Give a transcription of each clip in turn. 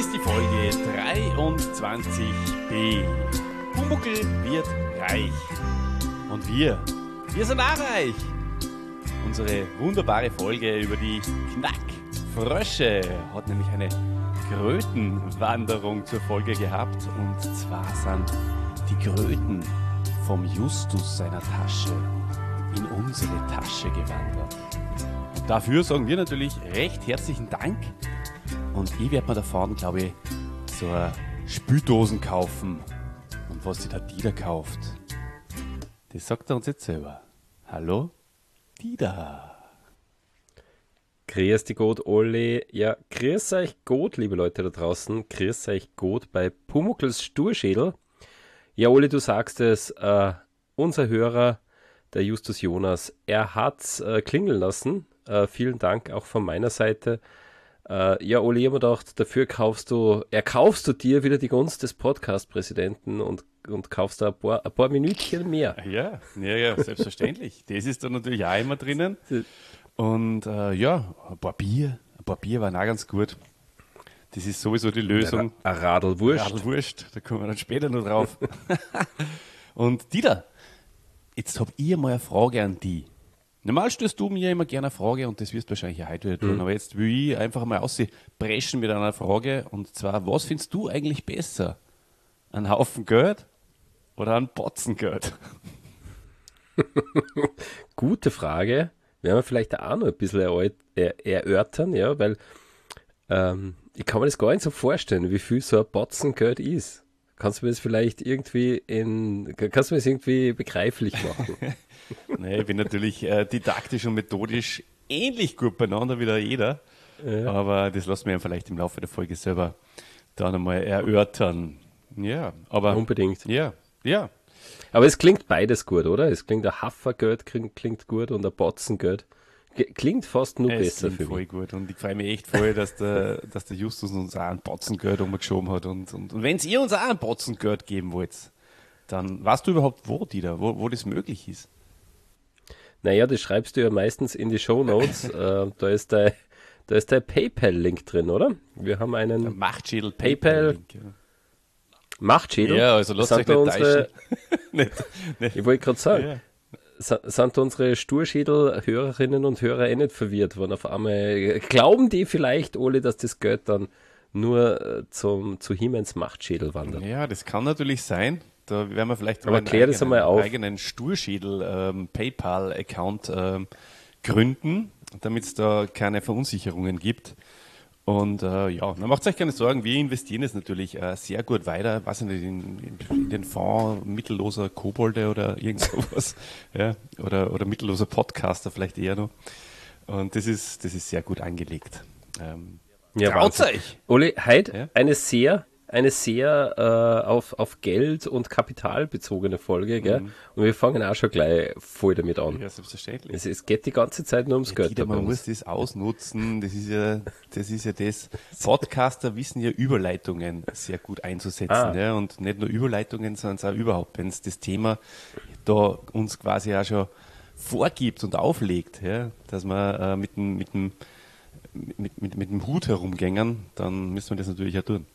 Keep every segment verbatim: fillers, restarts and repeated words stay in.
ist die Folge dreiundzwanzig b. Pumuckl wird reich. Und wir, wir sind auch reich. Unsere wunderbare Folge über die Knackfrösche hat nämlich eine Krötenwanderung zur Folge gehabt. Und zwar sind die Kröten vom Justus seiner Tasche in unsere Tasche gewandert. Und dafür sagen wir natürlich recht herzlichen Dank. Und ich werde mir davon, glaube ich, so eine Spüldosen kaufen. Und was sich da Dieter kauft, das sagt er uns jetzt selber. Hallo, Dieter. Grüß dich Gott, Olli. Ja, grüß euch Gott, liebe Leute da draußen. Grüß euch Gott bei Pumuckls Sturschädel. Ja, Olli, du sagst es, äh, unser Hörer, der Justus Jonas, er hat's äh, klingeln lassen. Äh, vielen Dank auch von meiner Seite. Uh, ja, Oli, ich habe mir gedacht, dafür kaufst du, erkaufst du dir wieder die Gunst des Podcast-Präsidenten und, und kaufst da ein paar, ein paar Minütchen mehr. Ja, ja, ja, selbstverständlich. Das ist da natürlich auch immer drinnen. Und uh, ja, ein paar Bier, ein paar Bier waren auch ganz gut. Das ist sowieso die Lösung. Ein Radlwurst. Radlwurst, da kommen wir dann später noch drauf. Und Dieter, jetzt habe ich mal eine Frage an dich. Normal stellst du mir immer gerne eine Frage und das wirst du wahrscheinlich auch heute wieder tun, mhm. aber jetzt will ich einfach mal ausbrechen mit einer Frage und zwar, was findest du eigentlich besser? Ein Haufen Geld oder ein Batzen Geld? Gute Frage. Werden wir vielleicht auch noch ein bisschen erläut- er- erörtern, ja, weil ähm, ich kann mir das gar nicht so vorstellen, wie viel so ein Batzen Geld ist. Kannst du mir das vielleicht irgendwie in, kannst du mir das irgendwie begreiflich machen? Nee, ich bin natürlich äh, didaktisch und methodisch ähnlich gut beieinander wie da jeder. Ja. Aber das lassen wir vielleicht im Laufe der Folge selber dann einmal erörtern. Ja, aber. Unbedingt. Ja, ja. Aber es klingt beides gut, oder? Es klingt ein Hafergeld klingt, klingt gut und ein Batzengeld. Klingt fast nur es besser klingt für voll mich. gut. Und ich freue mich echt voll, dass der, dass der Justus uns auch ein Batzengeld umgeschoben hat. Und, und, und wenn ihr uns auch ein Batzengeld geben wollt, dann weißt du überhaupt, wo, Dieter, wo, wo das möglich ist? Naja, das schreibst du ja meistens in die Shownotes. äh, da ist der, da ist der PayPal-Link drin, oder? Wir haben einen Der Machtschädel PayPal. PayPal-Link. Ja. Machtschädel. Ja, also lasst euch Sind nicht unsere, nicht, nicht. Ich wollte gerade sagen, Ja. sa- sind unsere Sturschädel-Hörerinnen und Hörer eh nicht verwirrt, wenn auf einmal glauben die vielleicht, Oli, dass das Geld dann nur äh, zum, zu Hiemens Machtschädel wandert. Ja, das kann natürlich sein. Da werden wir vielleicht Aber einen klär das eigenen, einmal auf. eigenen Sturschädel-PayPal-Account ähm, gründen, damit es da keine Verunsicherungen gibt. Und äh, ja, dann macht euch keine Sorgen, wir investieren es natürlich äh, sehr gut weiter, weiß ich nicht, in, in, in den Fonds mittelloser Kobolde oder irgend sowas. Ja, oder, oder mittelloser Podcaster vielleicht eher noch. Und das ist, das ist sehr gut angelegt. Ähm, Ja, traut's Wahnsinn. euch! Oli, heute Ja? eine sehr, eine sehr äh, auf, auf Geld und Kapital bezogene Folge, gell? Mhm. Und wir fangen auch schon gleich voll damit an. Ja, selbstverständlich. Es, es geht die ganze Zeit nur ums Ja, Geld. Dieter, da bei man uns. muss das ausnutzen, das ist ja das. Ist ja das. Podcaster wissen ja Überleitungen sehr gut einzusetzen. Ah. Ja, und nicht nur Überleitungen, sondern auch überhaupt, wenn es das Thema da uns quasi auch schon vorgibt und auflegt, ja, dass wir äh, mit, dem, mit, dem, mit, mit, mit dem Hut herumgängen, dann müssen wir das natürlich auch tun.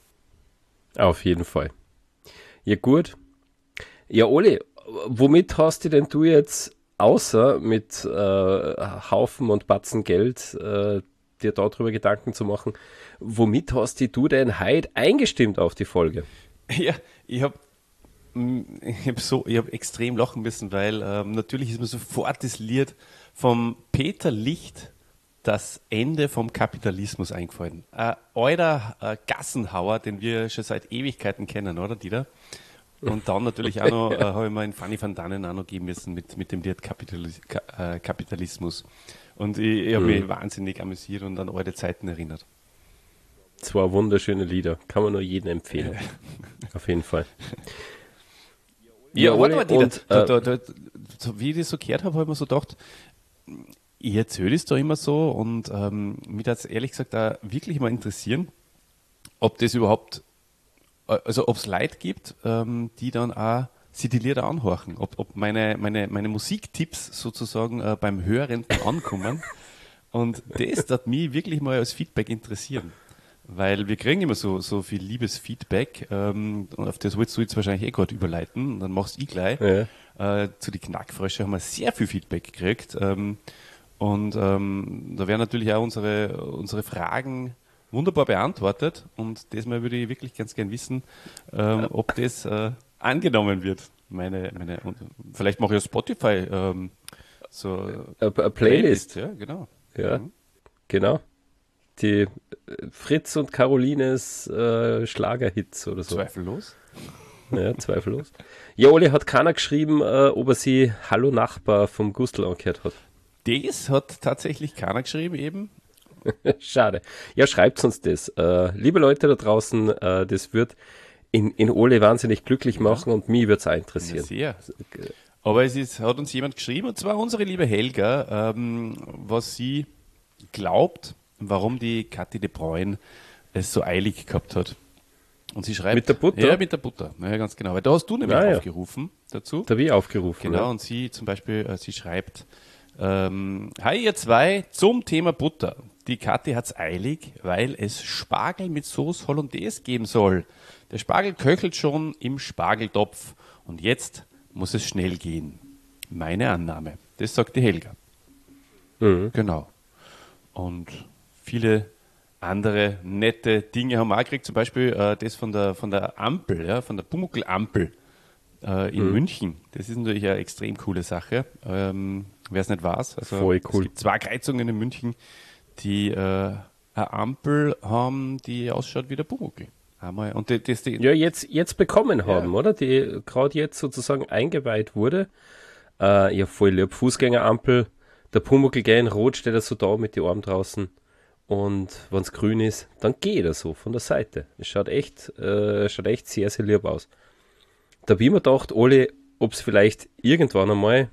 Auf jeden Fall. Ja, gut. Ja, Oli, womit hast du denn du jetzt, außer mit äh, Haufen und Batzen Geld, äh, dir darüber Gedanken zu machen, womit hast du denn heute eingestimmt auf die Folge? Ja, ich habe ich hab so, ich hab extrem lachen müssen, weil ähm, natürlich ist mir sofort das Lied vom Peter Licht, das Ende vom Kapitalismus, eingefallen. Ein alter äh, Gassenhauer, den wir schon seit Ewigkeiten kennen, oder Dieter? Und dann natürlich auch noch, äh, habe ich mir in Fanny van Dannen auch noch geben müssen mit, mit dem Lied Kapitalis- Ka- äh, Kapitalismus. Und ich, ich habe Mhm. mich wahnsinnig amüsiert und an alte Zeiten erinnert. Zwei wunderschöne Lieder. Kann man nur jedem empfehlen. Auf jeden Fall. Ja, warte Oli, mal, Dieter, und, da, äh, da, da, so wie ich das so gehört habe, habe ich mir so gedacht, ich erzähle es da immer so und ähm, mich hat es ehrlich gesagt auch wirklich mal interessieren, ob das überhaupt, also ob es Leute gibt, ähm, die dann auch sich die Lieder anhorchen, ob, ob meine, meine, meine Musiktipps sozusagen äh, beim Hörenden ankommen. Und das hat mich wirklich mal als Feedback interessieren. weil wir kriegen immer so, so viel liebes Feedback, ähm, und auf das willst du jetzt wahrscheinlich eh gerade überleiten, dann machst du ich gleich. Ja. Äh, zu die Knackfrösche haben wir sehr viel Feedback gekriegt, ähm, und ähm, da werden natürlich auch unsere, unsere Fragen wunderbar beantwortet, und diesmal würde ich wirklich ganz gern wissen, ähm, ob das äh, angenommen wird. Meine, meine, und vielleicht mache ich auf Spotify ähm, so Eine Playlist. Playlist. Ja, genau. Ja, mhm. Genau. Die Fritz und Carolines äh, Schlagerhits oder so. Zweifellos. Ja, zweifellos. Ja, Oli, hat keiner geschrieben, äh, ob er sie Hallo Nachbar vom Gustl angehört hat. Das hat tatsächlich keiner geschrieben eben. Schade. Ja, schreibt uns das. Äh, liebe Leute da draußen, äh, das wird in, in Ole wahnsinnig glücklich machen, und mich wird es auch interessieren. Ja, sehr. Aber es ist, hat uns jemand geschrieben, und zwar unsere liebe Helga, ähm, was sie glaubt, warum die Kathi de Bruyne es so eilig gehabt hat. Und sie schreibt... Mit der Butter? Ja, mit der Butter. Ja, ganz genau. Weil da hast du nämlich ah, aufgerufen ja. dazu. Da habe ich aufgerufen. Genau, ja. Und sie zum Beispiel, äh, sie schreibt, ähm, hi ihr zwei, zum Thema Butter. Die Kathi hat's eilig, weil es Spargel mit Sauce Hollandaise geben soll. Der Spargel köchelt schon im Spargeltopf, und jetzt muss es schnell gehen. Meine Annahme. Das sagt die Helga. Mhm. Genau. Und viele andere nette Dinge haben wir auch gekriegt, zum Beispiel äh, das von der, von der Ampel, ja, von der Pumuckl-Ampel äh, in mhm. München. Das ist natürlich eine extrem coole Sache. Ähm, Wer es nicht weiß, also voll cool. Es gibt zwei Kreuzungen in München, die äh, eine Ampel haben, die ausschaut wie der Pumuckl. Einmal. Und die, das, die, ja, jetzt, jetzt bekommen haben, ja. oder? Die gerade jetzt sozusagen eingeweiht wurde. Äh, ja, voll lieb. Fußgängerampel, der Pumuckl gell, in Rot steht er so da mit den Armen draußen. Und wenn es grün ist, dann geht er so von der Seite. Es schaut echt, äh, schaut echt sehr, sehr lieb aus. Da habe ich mir gedacht, Oli, ob es vielleicht irgendwann einmal,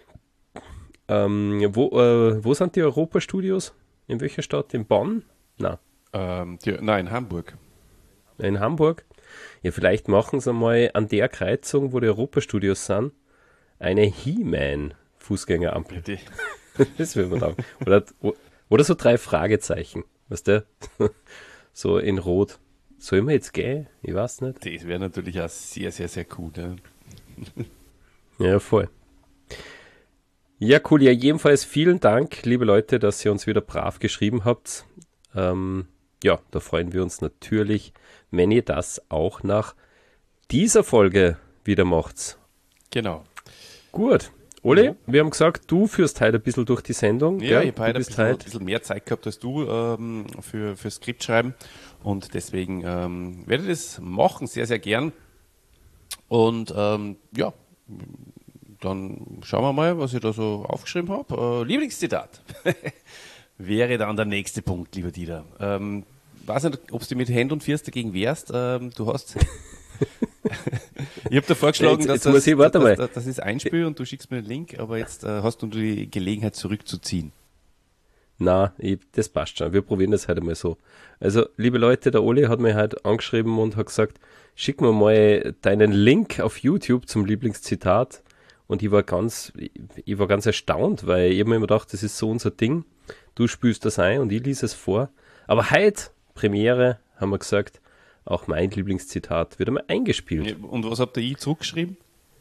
ähm, wo, äh, wo sind die Europastudios? In welcher Stadt? In Bonn? Nein. Ähm, die, nein, in Hamburg. In Hamburg? Ja, vielleicht machen sie einmal an der Kreuzung, wo die Europastudios sind, eine He-Man-Fußgängerampel. Die. Das will man sagen. Oder, oder so drei Fragezeichen, weißt du? So in Rot. Soll man jetzt gehen? Ich weiß nicht. Das wäre natürlich auch sehr, sehr, sehr cool. Ja, ja voll. Ja, cool. Ja, jedenfalls vielen Dank, liebe Leute, dass ihr uns wieder brav geschrieben habt. Ähm, ja, da freuen wir uns natürlich, wenn ihr das auch nach dieser Folge wieder macht. Genau. Gut. Oli, ja. Wir haben gesagt, du führst heute ein bisschen durch die Sendung. Ja, gell? ich habe heute ein bisschen, ein bisschen mehr Zeit gehabt als du ähm, für, für Skript schreiben, und deswegen ähm, werde ich das machen, sehr, sehr gern. Und ähm, ja, dann schauen wir mal, was ich da so aufgeschrieben habe. Äh, Lieblingszitat wäre dann der nächste Punkt, lieber Dieter. Ähm, weiß nicht, ob du mit Händen und Füßen dagegen wehrst. Ähm, du hast... Ich habe dir vorgeschlagen, jetzt, dass, jetzt das, das, das, das ist einspiel und du schickst mir den Link, aber jetzt äh, hast du die Gelegenheit zurückzuziehen. Na, ich, das passt schon. Wir probieren das heute mal so. Also, liebe Leute, der Oli hat mir heute angeschrieben und hat gesagt, schick mir mal deinen Link auf YouTube zum Lieblingszitat. Und ich war ganz, ich, ich war ganz erstaunt, weil ich habe mir immer gedacht, das ist so unser Ding. Du spielst das ein und ich lese es vor. Aber heute, Premiere, haben wir gesagt, auch mein Lieblingszitat wird einmal eingespielt. Ja, und was habt ihr ich zurückgeschrieben?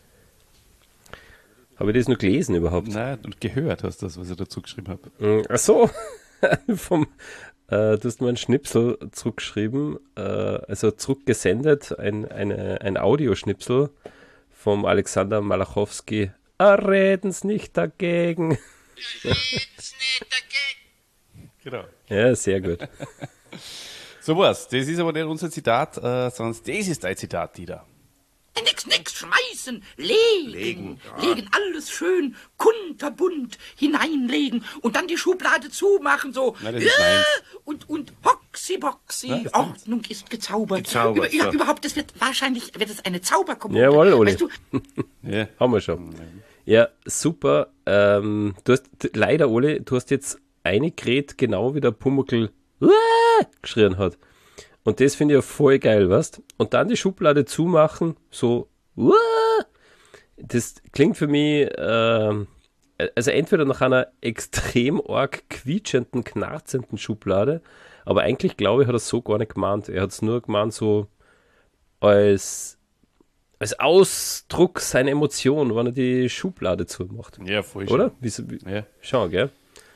Habe ich das nur gelesen überhaupt? Nein, und gehört hast du das, was ich dazu geschrieben habe. Ach so, Vom, äh, du hast mir einen Schnipsel zurückgeschrieben, äh, also zurückgesendet, ein, eine, ein Audioschnipsel vom Alexander Malachowski. Ah, reden's nicht dagegen. Reden's nicht dagegen. Genau. Ja, sehr gut. So was, das ist aber nicht unser Zitat, äh, sondern das ist dein Zitat, Dieter. Nix, nix, schmeißen, legen, legen, ja. legen alles schön kunterbunt hineinlegen und dann die Schublade zumachen, so. Nein, das ist meins. Und, und hoxi boxi, ja, Ordnung ist gezaubert. gezaubert Über, so. Überhaupt, das wird wahrscheinlich, wird es eine Zauberkommode. Jawohl, Oli. Weißt du? Ja, haben wir schon. Ja, super. Ähm, du hast, leider, Oli, du hast jetzt eine Gerät genau wie der Pumuckl geschrien hat. Und das finde ich ja voll geil, weißt? Und dann die Schublade zumachen, so, das klingt für mich, äh, also entweder nach einer extrem arg quietschenden, knarzenden Schublade, Aber eigentlich, glaube ich, hat er es so gar nicht gemeint. Er hat es nur gemeint so als, als Ausdruck seiner Emotion, wenn er die Schublade zumacht. Ja, voll Oder? schon. Wie, so- wie, Ja. Schau, gell?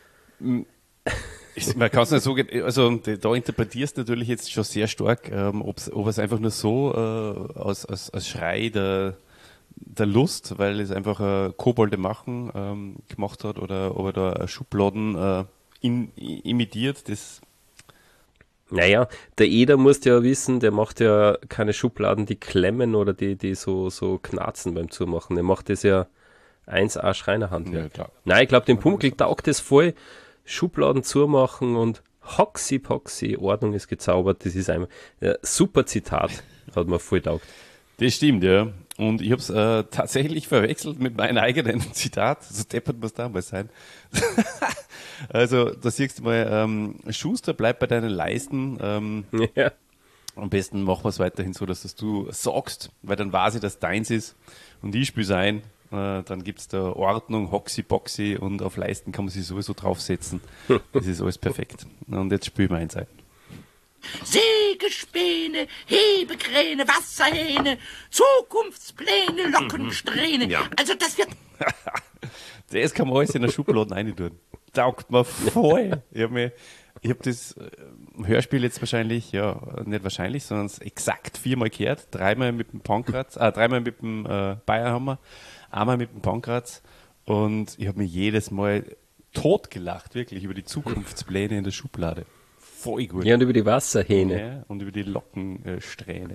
Ich, man kann es nicht so, ge- also da interpretierst du natürlich jetzt schon sehr stark, ähm, ob's, ob es einfach nur so äh, als, als, als Schrei der, der Lust, weil es einfach äh, Kobolde machen ähm, gemacht hat oder ob er da Schubladen äh, in, imitiert, das Naja, der Eder musst ja wissen, der macht ja keine Schubladen, die klemmen oder die, die so, so knarzen beim Zumachen. Der macht das ja eins A Schreinerhand. ja, klar. Nein, ich glaube, dem Pumuckl taugt das voll. Schubladen zumachen und Hoxi Poxi, Ordnung ist gezaubert. Das ist ein ja, super Zitat, hat mir voll taugt. Das stimmt, ja. Und ich habe es äh, tatsächlich verwechselt mit meinem eigenen Zitat. So deppert muss damals sein. Also, da siehst du mal, ähm, Schuster, bleib bei deinen Leisten. Ähm, Ja. am besten machen wir es weiterhin so, dass das du sagst, weil dann weiß ich, dass deins ist. Und ich spiele ein. Äh, dann gibt es da Ordnung, Hoxi Boxi und auf Leisten kann man sich sowieso draufsetzen. Das ist alles perfekt. Und jetzt spielen wir eins ein. Sägespäne, Hebekräne, Wasserhähne, Zukunftspläne, Lockensträhne. Ja. Also das wird... Das kann man alles in der Schublade rein tun. Taugt mir voll. Ich habe mir, ich habe das äh, Hörspiel jetzt wahrscheinlich, ja, nicht wahrscheinlich, sondern es exakt viermal gehört. Dreimal mit dem Pankratz, äh, dreimal mit dem äh, Bayerhammer, einmal mit dem Pankratz. Und ich habe mir jedes Mal totgelacht, wirklich, über die Zukunftspläne in der Schublade. Voll gut. Ja, und über die Wasserhähne. Ja, und über die Lockensträhne.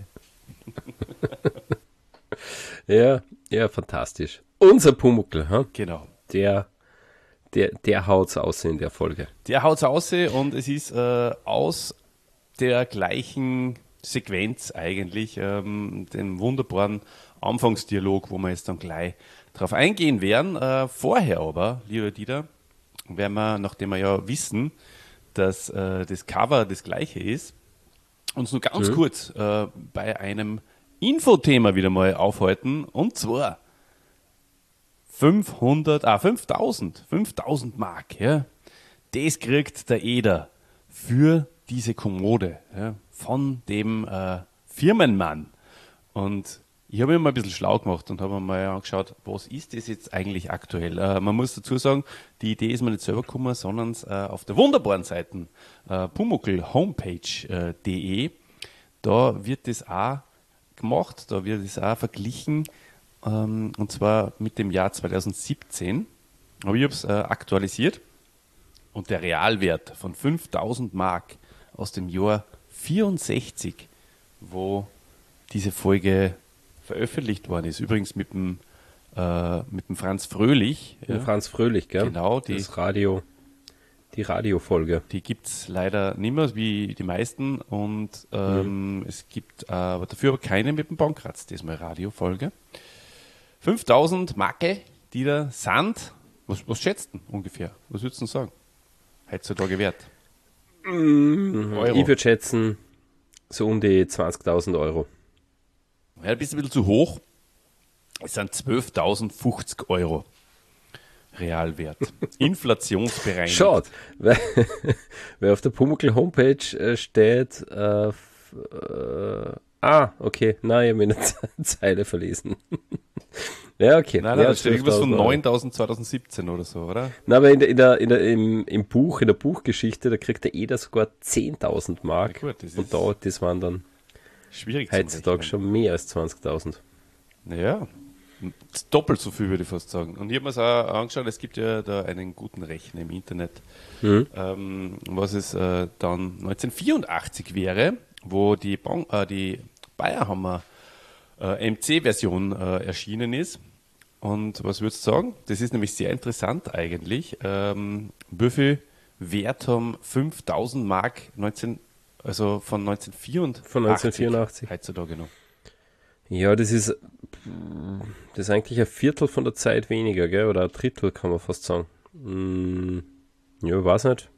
Ja, ja, fantastisch. Unser Pumuckl, ha? Genau. der, der, der haut's aus in der Folge. Der haut's aus und es ist äh, aus der gleichen Sequenz eigentlich, ähm, dem wunderbaren Anfangsdialog, wo wir jetzt dann gleich drauf eingehen werden. Äh, vorher aber, lieber Dieter, werden wir, nachdem wir ja wissen, dass äh, das Cover das gleiche ist, uns nur ganz kurz äh, bei einem Infothema wieder mal aufhalten, und zwar fünfhundert, ah, fünftausend, fünftausend Mark, ja. Das kriegt der Eder für diese Kommode, ja, von dem äh, Firmenmann. Und ich habe mir mal ein bisschen schlau gemacht und habe mir mal angeschaut, was ist das jetzt eigentlich aktuell? Äh, man muss dazu sagen, die Idee ist mir nicht selber gekommen, sondern äh, auf der wunderbaren Seite äh, Pumuckl Homepage äh, de, da wird das auch gemacht, da wird es auch verglichen, ähm, und zwar mit dem Jahr zweitausendsiebzehn. Aber ich habe es äh, aktualisiert und der Realwert von fünftausend Mark aus dem Jahr vierundsechzig, wo diese Folge veröffentlicht worden ist, übrigens mit dem, äh, mit dem Franz Fröhlich. Ja. Ja, Franz Fröhlich, gell? Genau, die, das Radio, die Radiofolge. die gibt es leider nicht mehr, wie die meisten. Und ähm, es gibt aber dafür aber keine mit dem Pankratz, diesmal Radiofolge. fünftausend Marke, die da sind. Was, was schätzt du ungefähr? Was würdest du sagen? Heutzutage wert? Euro. Ich würde schätzen, so um die zwanzigtausend Euro. Ja, ein bisschen zu hoch. Es sind zwölftausendfünfzig Euro Realwert. Inflationsbereinigt. Schaut, weil, weil auf der Pumuckl Homepage äh, steht, äh, f- äh, ah, okay, nein, ich habe eine Zeile verlesen. Ja, okay. Nein, nein, ja, da steht irgendwas von zwölftausend Euro. neuntausend zweitausendsiebzehn oder so, oder? Na, aber in der, in der, in der, im, im Buch, in der Buchgeschichte, da kriegt der Eder sogar zehntausend Mark. Ja, gut, das und ist da, das waren dann schwierig zu heutzutage schon mehr als zwanzigtausend. Ja, doppelt so viel würde ich fast sagen. Und ich habe mir es auch angeschaut, es gibt ja da einen guten Rechner im Internet, Mhm. ähm, was es äh, dann neunzehnhundertvierundachtzig wäre, wo die, Bon äh, die Bayerhammer äh, M C-Version äh, erschienen ist. Und was würdest du sagen? Das ist nämlich sehr interessant eigentlich. Ähm, wie viel Wert haben fünftausend Mark neunzehn, also von neunzehnhundertvierundachtzig, Von neunzehnhundertvierundachtzig. heutzutage noch? Ja, das ist, das ist eigentlich ein Viertel von der Zeit weniger, gell? Oder ein Drittel, kann man fast sagen. Hm, ja, weiß nicht.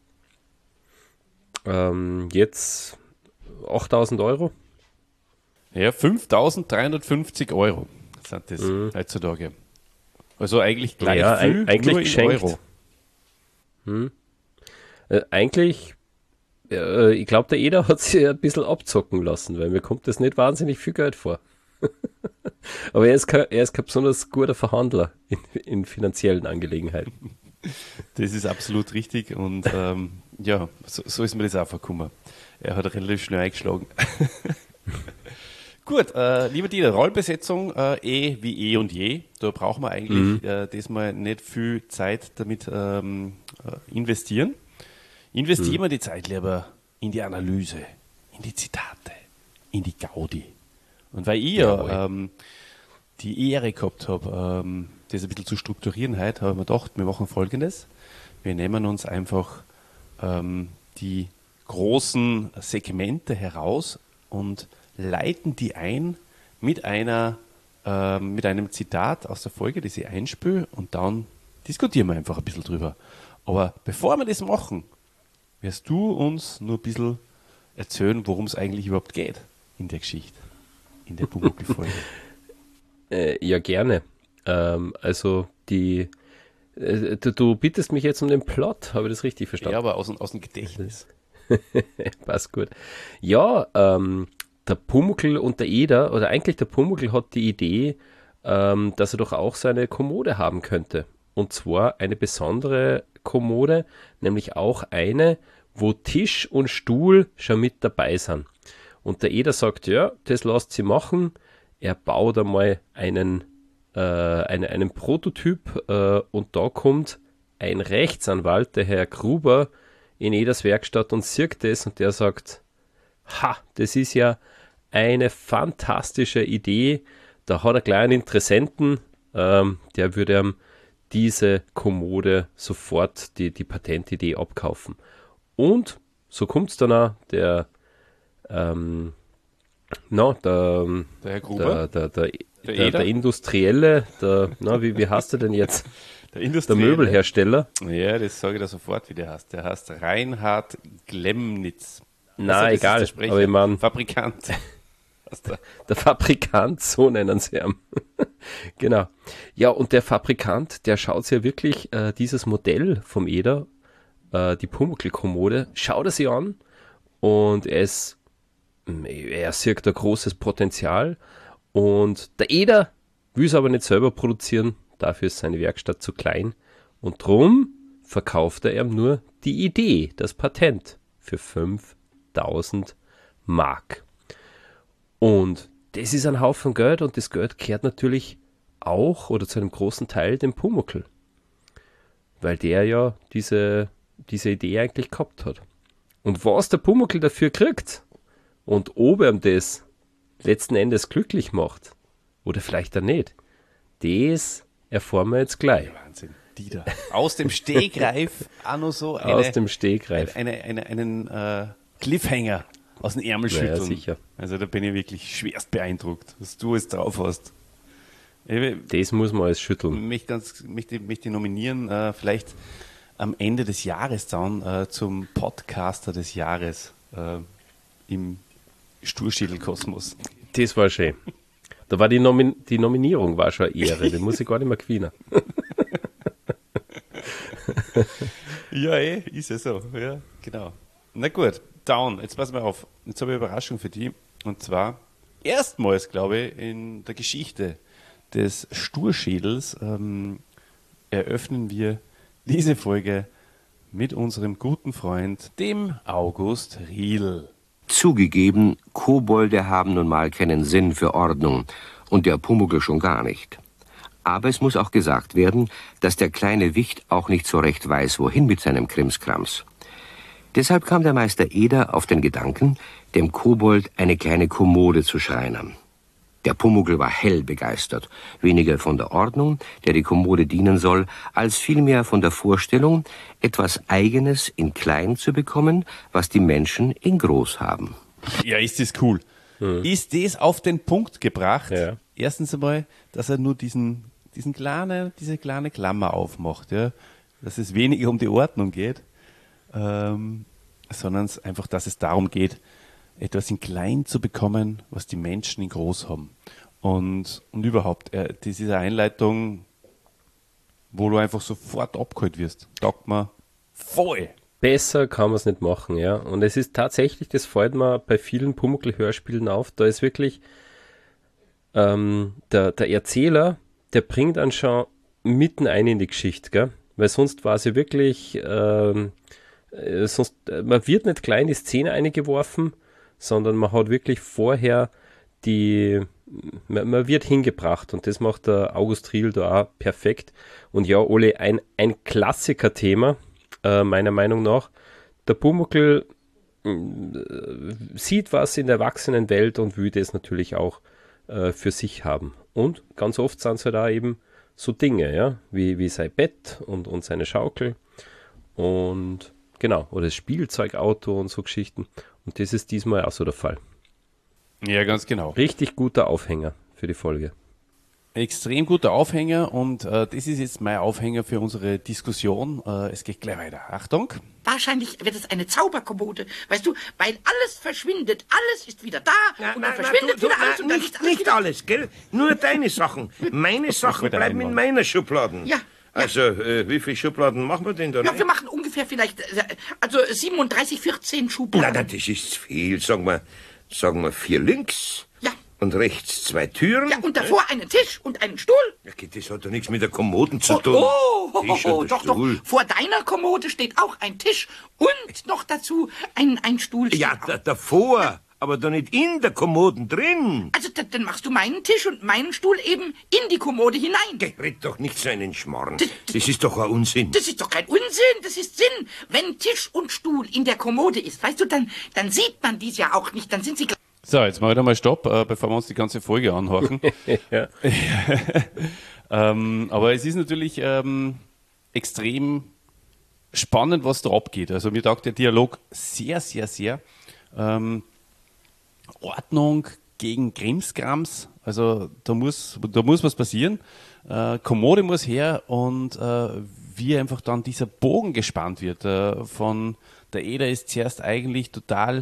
Ähm, jetzt achttausend Euro. Ja, fünftausenddreihundertfünfzig Euro sind das heutzutage. Also eigentlich gleich Ja, viel, eig- eigentlich nur in geschenkt. Euro. Äh, eigentlich äh, ich glaube, der Eder hat sich ein bisschen abzocken lassen, weil mir kommt das nicht wahnsinnig viel Geld vor. Aber er ist, kein, er ist kein besonders guter Verhandler in, in finanziellen Angelegenheiten. Das ist absolut richtig und ähm, ja, so, so ist mir das auch vorgekommen. Er hat relativ schnell eingeschlagen. Gut, äh, lieber Dieter, Rollbesetzung äh, eh wie eh und je. Da brauchen wir eigentlich mhm. äh, diesmal nicht viel Zeit damit ähm, äh, investieren. Investieren mhm. wir die Zeit lieber in die Analyse, in die Zitate, in die Gaudi. Und weil ich ja ähm, die Ehre gehabt habe, ähm, das ein bisschen zu strukturieren heute, habe ich mir gedacht, wir machen Folgendes. Wir nehmen uns einfach ähm, die großen Segmente heraus und leiten die ein mit einer äh, mit einem Zitat aus der Folge, das ich einspüle, und dann diskutieren wir einfach ein bisschen drüber. Aber bevor wir das machen, wirst du uns nur ein bisschen erzählen, worum es eigentlich überhaupt geht in der Geschichte, in der Pumuckl-Folge. äh, ja, gerne. Ähm, also die äh, du, du bittest mich jetzt um den Plot, habe ich das richtig verstanden? Ja, aber aus, aus dem Gedächtnis. Passt gut. Ja, ähm, der Pumuckl und der Eder, oder eigentlich der Pumuckl hat die Idee, ähm, dass er doch auch seine Kommode haben könnte. Und zwar eine besondere Kommode, nämlich auch eine, wo Tisch und Stuhl schon mit dabei sind. Und der Eder sagt, ja, das lasst sie machen. Er baut einmal einen, äh, eine, einen Prototyp äh, und da kommt ein Rechtsanwalt, der Herr Gruber, in Eders Werkstatt und sieht das und der sagt, ha, das ist ja eine fantastische Idee. Da hat er gleich einen Interessenten, ähm, der würde ihm diese Kommode sofort die, die Patentidee abkaufen. Und so kommt es dann auch, der, ähm, no, der, der Herr Gruber, der, der, der, der, der, der Industrielle, der, na, wie, wie heißt er denn jetzt? Der, der Möbelhersteller. Ja, das sage ich da sofort, wie der heißt. Der heißt Reinhard Glemnitz. Na, also, egal, aber ich meine, Fabrikant. Der, der Fabrikant, so nennen sie ihn. Genau. Ja, und der Fabrikant, der schaut sich ja wirklich äh, dieses Modell vom Eder, äh, die Pumuckl-Kommode, schaut er sich an und er ist, er sieht da großes Potenzial und der Eder will es aber nicht selber produzieren, dafür ist seine Werkstatt zu klein und drum verkauft er ihm nur die Idee, das Patent für fünftausend Mark. Und das ist ein Haufen Geld und das Geld kehrt natürlich auch oder zu einem großen Teil dem Pumuckl, weil der ja diese, diese Idee eigentlich gehabt hat. Und was der Pumuckl dafür kriegt und ob er ihm das letzten Endes glücklich macht oder vielleicht auch nicht, das erfahren wir jetzt gleich. Wahnsinn, Dieter. Aus dem Stegreif auch noch so eine, Aus dem Stegreif. Eine, eine, einen äh, Cliffhanger aus dem Ärmel schütteln. Ja, sicher. Also da bin ich wirklich schwerst beeindruckt, was du es drauf hast. Ich, das muss man alles schütteln. Mich ganz, mich, mich die nominieren, äh, vielleicht am Ende des Jahres dann äh, zum Podcaster des Jahres äh, im Sturschädelkosmos. Das war schön. Da war die, Nomin die Nominierung war schon eine Ehre, den muss ich gar nicht mehr gewinnen. Ja, eh, ist ja so. Ja, genau. Na gut, Down, jetzt pass mal auf. Jetzt habe ich eine Überraschung für dich. Und zwar erstmals, glaube ich, in der Geschichte des Sturschädels ähm, eröffnen wir diese Folge mit unserem guten Freund, dem August Riedl. Zugegeben, Kobolde haben nun mal keinen Sinn für Ordnung und der Pumuckl schon gar nicht. Aber es muss auch gesagt werden, dass der kleine Wicht auch nicht so recht weiß, wohin mit seinem Krimskrams. Deshalb kam der Meister Eder auf den Gedanken, dem Kobold eine kleine Kommode zu schreinern. Der Pumuckl war hell begeistert, weniger von der Ordnung, der die Kommode dienen soll, als vielmehr von der Vorstellung, etwas Eigenes in klein zu bekommen, was die Menschen in groß haben. Ja, ist das cool. Hm. Ist das auf den Punkt gebracht? Ja. Erstens einmal, dass er nur diesen, diesen kleine, diese kleine Klammer aufmacht, ja? Dass es weniger um die Ordnung geht, ähm, sondern einfach, dass es darum geht, etwas in klein zu bekommen, was die Menschen in groß haben. Und, und überhaupt, äh, diese Einleitung, wo du einfach sofort abgeholt wirst, taugt mir voll. besser kann man es nicht machen, ja. Und es ist tatsächlich, das fällt mir bei vielen Pumuckl-Hörspielen auf, da ist wirklich ähm, der, der Erzähler, der bringt dann schon mitten ein in die Geschichte, gell? Weil sonst war sie wirklich, ähm, äh, sonst, man wird nicht gleich in die Szene eingeworfen, sondern man hat wirklich vorher die, man, man wird hingebracht und das macht der August Riel da auch perfekt. Und ja, Ole, ein, ein Klassiker-Thema, äh, meiner Meinung nach. Der Pumuckl äh, sieht was in der Erwachsenenwelt und will das natürlich auch äh, für sich haben. Und ganz oft sind es halt auch eben so Dinge, ja, wie, wie sein Bett und, und seine Schaukel und genau, oder das Spielzeugauto und so Geschichten. Und das ist diesmal auch so der Fall. Ja, ganz genau. Richtig guter Aufhänger für die Folge. Extrem guter Aufhänger und äh, das ist jetzt mein Aufhänger für unsere Diskussion. Äh, es geht gleich weiter. Achtung. Wahrscheinlich wird es eine Zauberkommode, weißt du, weil alles verschwindet, alles ist wieder da Na, und na, dann na, verschwindet du, du, wieder alles na, und dann nicht, ist alles nicht wieder... alles, gell? Nur deine Sachen. Meine Sachen wieder bleiben in einmal. meiner Schubladen. Ja. Also, äh, wie viele Schubladen machen wir denn da Ja, rein? wir machen ungefähr vielleicht, äh, also siebenunddreißig, vierzehn Na, Schubladen. na, das ist viel. Sagen wir, sagen wir vier links. Ja. Und rechts zwei Türen. Ja, und davor einen Tisch und einen Stuhl. Ja, geht, das hat doch nichts mit der Kommoden zu Oh, tun. oh, oh, Tisch oh, und der doch, doch. Stuhl. Vor deiner Kommode steht auch ein Tisch und noch dazu ein, ein Stuhl. steht Ja, auch. da, davor, aber doch nicht in der Kommoden drin. Also, da, dann machst du meinen Tisch und meinen Stuhl eben in die Kommode hinein. Geh, red doch nicht so einen Schmarrn. Das- Das ist doch ein Unsinn. Das ist doch kein Unsinn, das ist Sinn. Wenn Tisch und Stuhl in der Kommode ist, weißt du, dann, dann sieht man dies ja auch nicht, dann sind sie gleich. So, jetzt machen wir mal Stopp, äh, bevor wir uns die ganze Folge anhören. Ja. ähm, aber es ist natürlich ähm, extrem spannend, was da abgeht. Also mir taugt der Dialog sehr, sehr, sehr. Ähm, Ordnung gegen Krimskrams, also da muss, da muss was passieren. Äh, Kommode muss her und äh, wie einfach dann dieser Bogen gespannt wird. Äh, von der Eder ist zuerst eigentlich total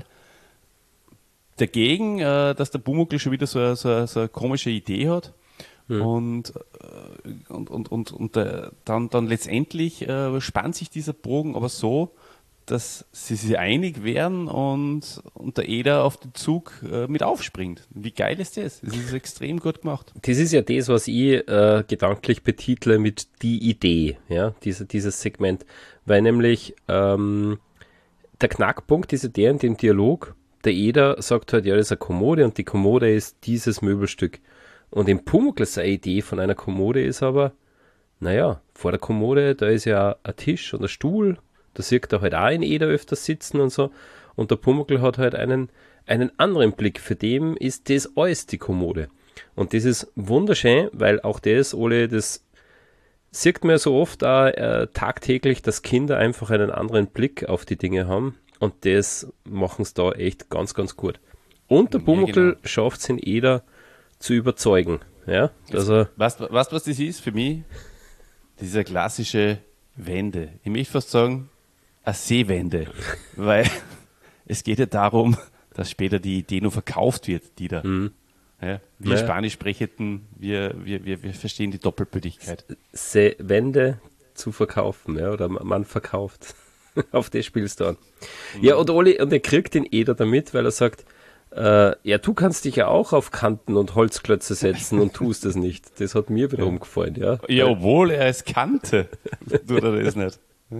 dagegen, äh, dass der Pumuckl schon wieder so, so, so eine komische Idee hat. Mhm. Und, äh, und, und, und, und äh, dann, dann letztendlich äh, spannt sich dieser Bogen aber so, dass sie sich einig werden und, und der Eder auf den Zug äh, mit aufspringt. Wie geil ist das? Das ist extrem gut gemacht. Das ist ja das, was ich äh, gedanklich betitle mit die Idee, ja, diese, dieses Segment. Weil nämlich ähm, der Knackpunkt ist ja der in dem Dialog, der Eder sagt halt, ja, das ist eine Kommode und die Kommode ist dieses Möbelstück. Und im Pumuckl seine Idee von einer Kommode ist aber, naja, vor der Kommode, da ist ja ein Tisch und ein Stuhl, da sieht er halt auch in Eder öfters sitzen und so. Und der Pumuckl hat halt einen, einen anderen Blick. Für den ist das alles die Kommode. Und das ist wunderschön, weil auch das, Ole, das sieht man ja so oft auch, äh, tagtäglich, dass Kinder einfach einen anderen Blick auf die Dinge haben. Und das machen sie da echt ganz, ganz gut. Und der Pumuckl Ja, genau. schafft es in Eder zu überzeugen. Ja, also, Weißt du, was das ist für mich? Dieser klassische Wende. Ich möchte fast sagen, eine Seewende. Weil es geht ja darum, dass später die Idee nur verkauft wird, die da. Mhm. Ja, wir Ja. Spanisch sprechenden, wir, wir, wir, wir verstehen die Doppelbödigkeit. Se Wände zu verkaufen, ja, oder man verkauft. Auf das spielst du an. Ja, und Oli, und er kriegt den Eder damit, weil er sagt, äh, ja, du kannst dich ja auch auf Kanten und Holzklötze setzen und tust es nicht. Das hat mir wiederum gefallen, ja. Ja, obwohl er es kannte, tut er das nicht.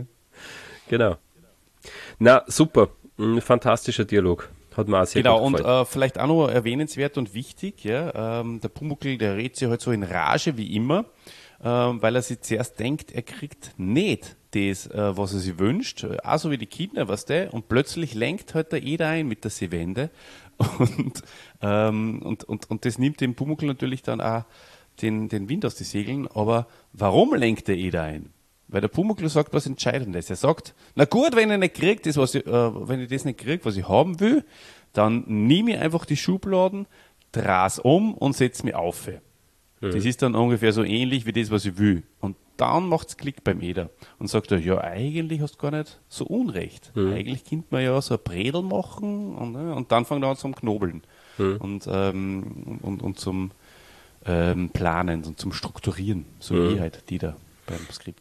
Genau. Na, super. Ein fantastischer Dialog. Hat mir auch sehr Genau, gut und gefallen. äh, vielleicht auch noch erwähnenswert und wichtig, ja, ähm, der Pumuckl, der redet sich halt so in Rage wie immer, ähm, weil er sich zuerst denkt, er kriegt nicht das, äh, was er sich wünscht, auch so wie die Kinder, weißt du, und plötzlich lenkt halt der Eder ein mit der Seewende und, ähm, und, und, und das nimmt dem Pumuckl natürlich dann auch den, den Wind aus den Segeln, aber warum lenkt der Eder ein? Weil der Pumuckl sagt was Entscheidendes. Er sagt, na gut, wenn ich nicht krieg, das, was ich, äh, wenn ich das nicht krieg, was ich haben will, dann nehme ich einfach die Schubladen, dreh's um und setz mich auf. Mhm. Das ist dann ungefähr so ähnlich wie das, was ich will. Und dann macht's Klick beim Eder. Und sagt er, ja, eigentlich hast du gar nicht so Unrecht. Mhm. Eigentlich könnte man ja so ein Bredel machen und, äh, und dann fängt er an zum Knobeln Mhm. und, ähm, und, und zum ähm, Planen und zum Strukturieren. So Mhm. wie halt die da beim Skript.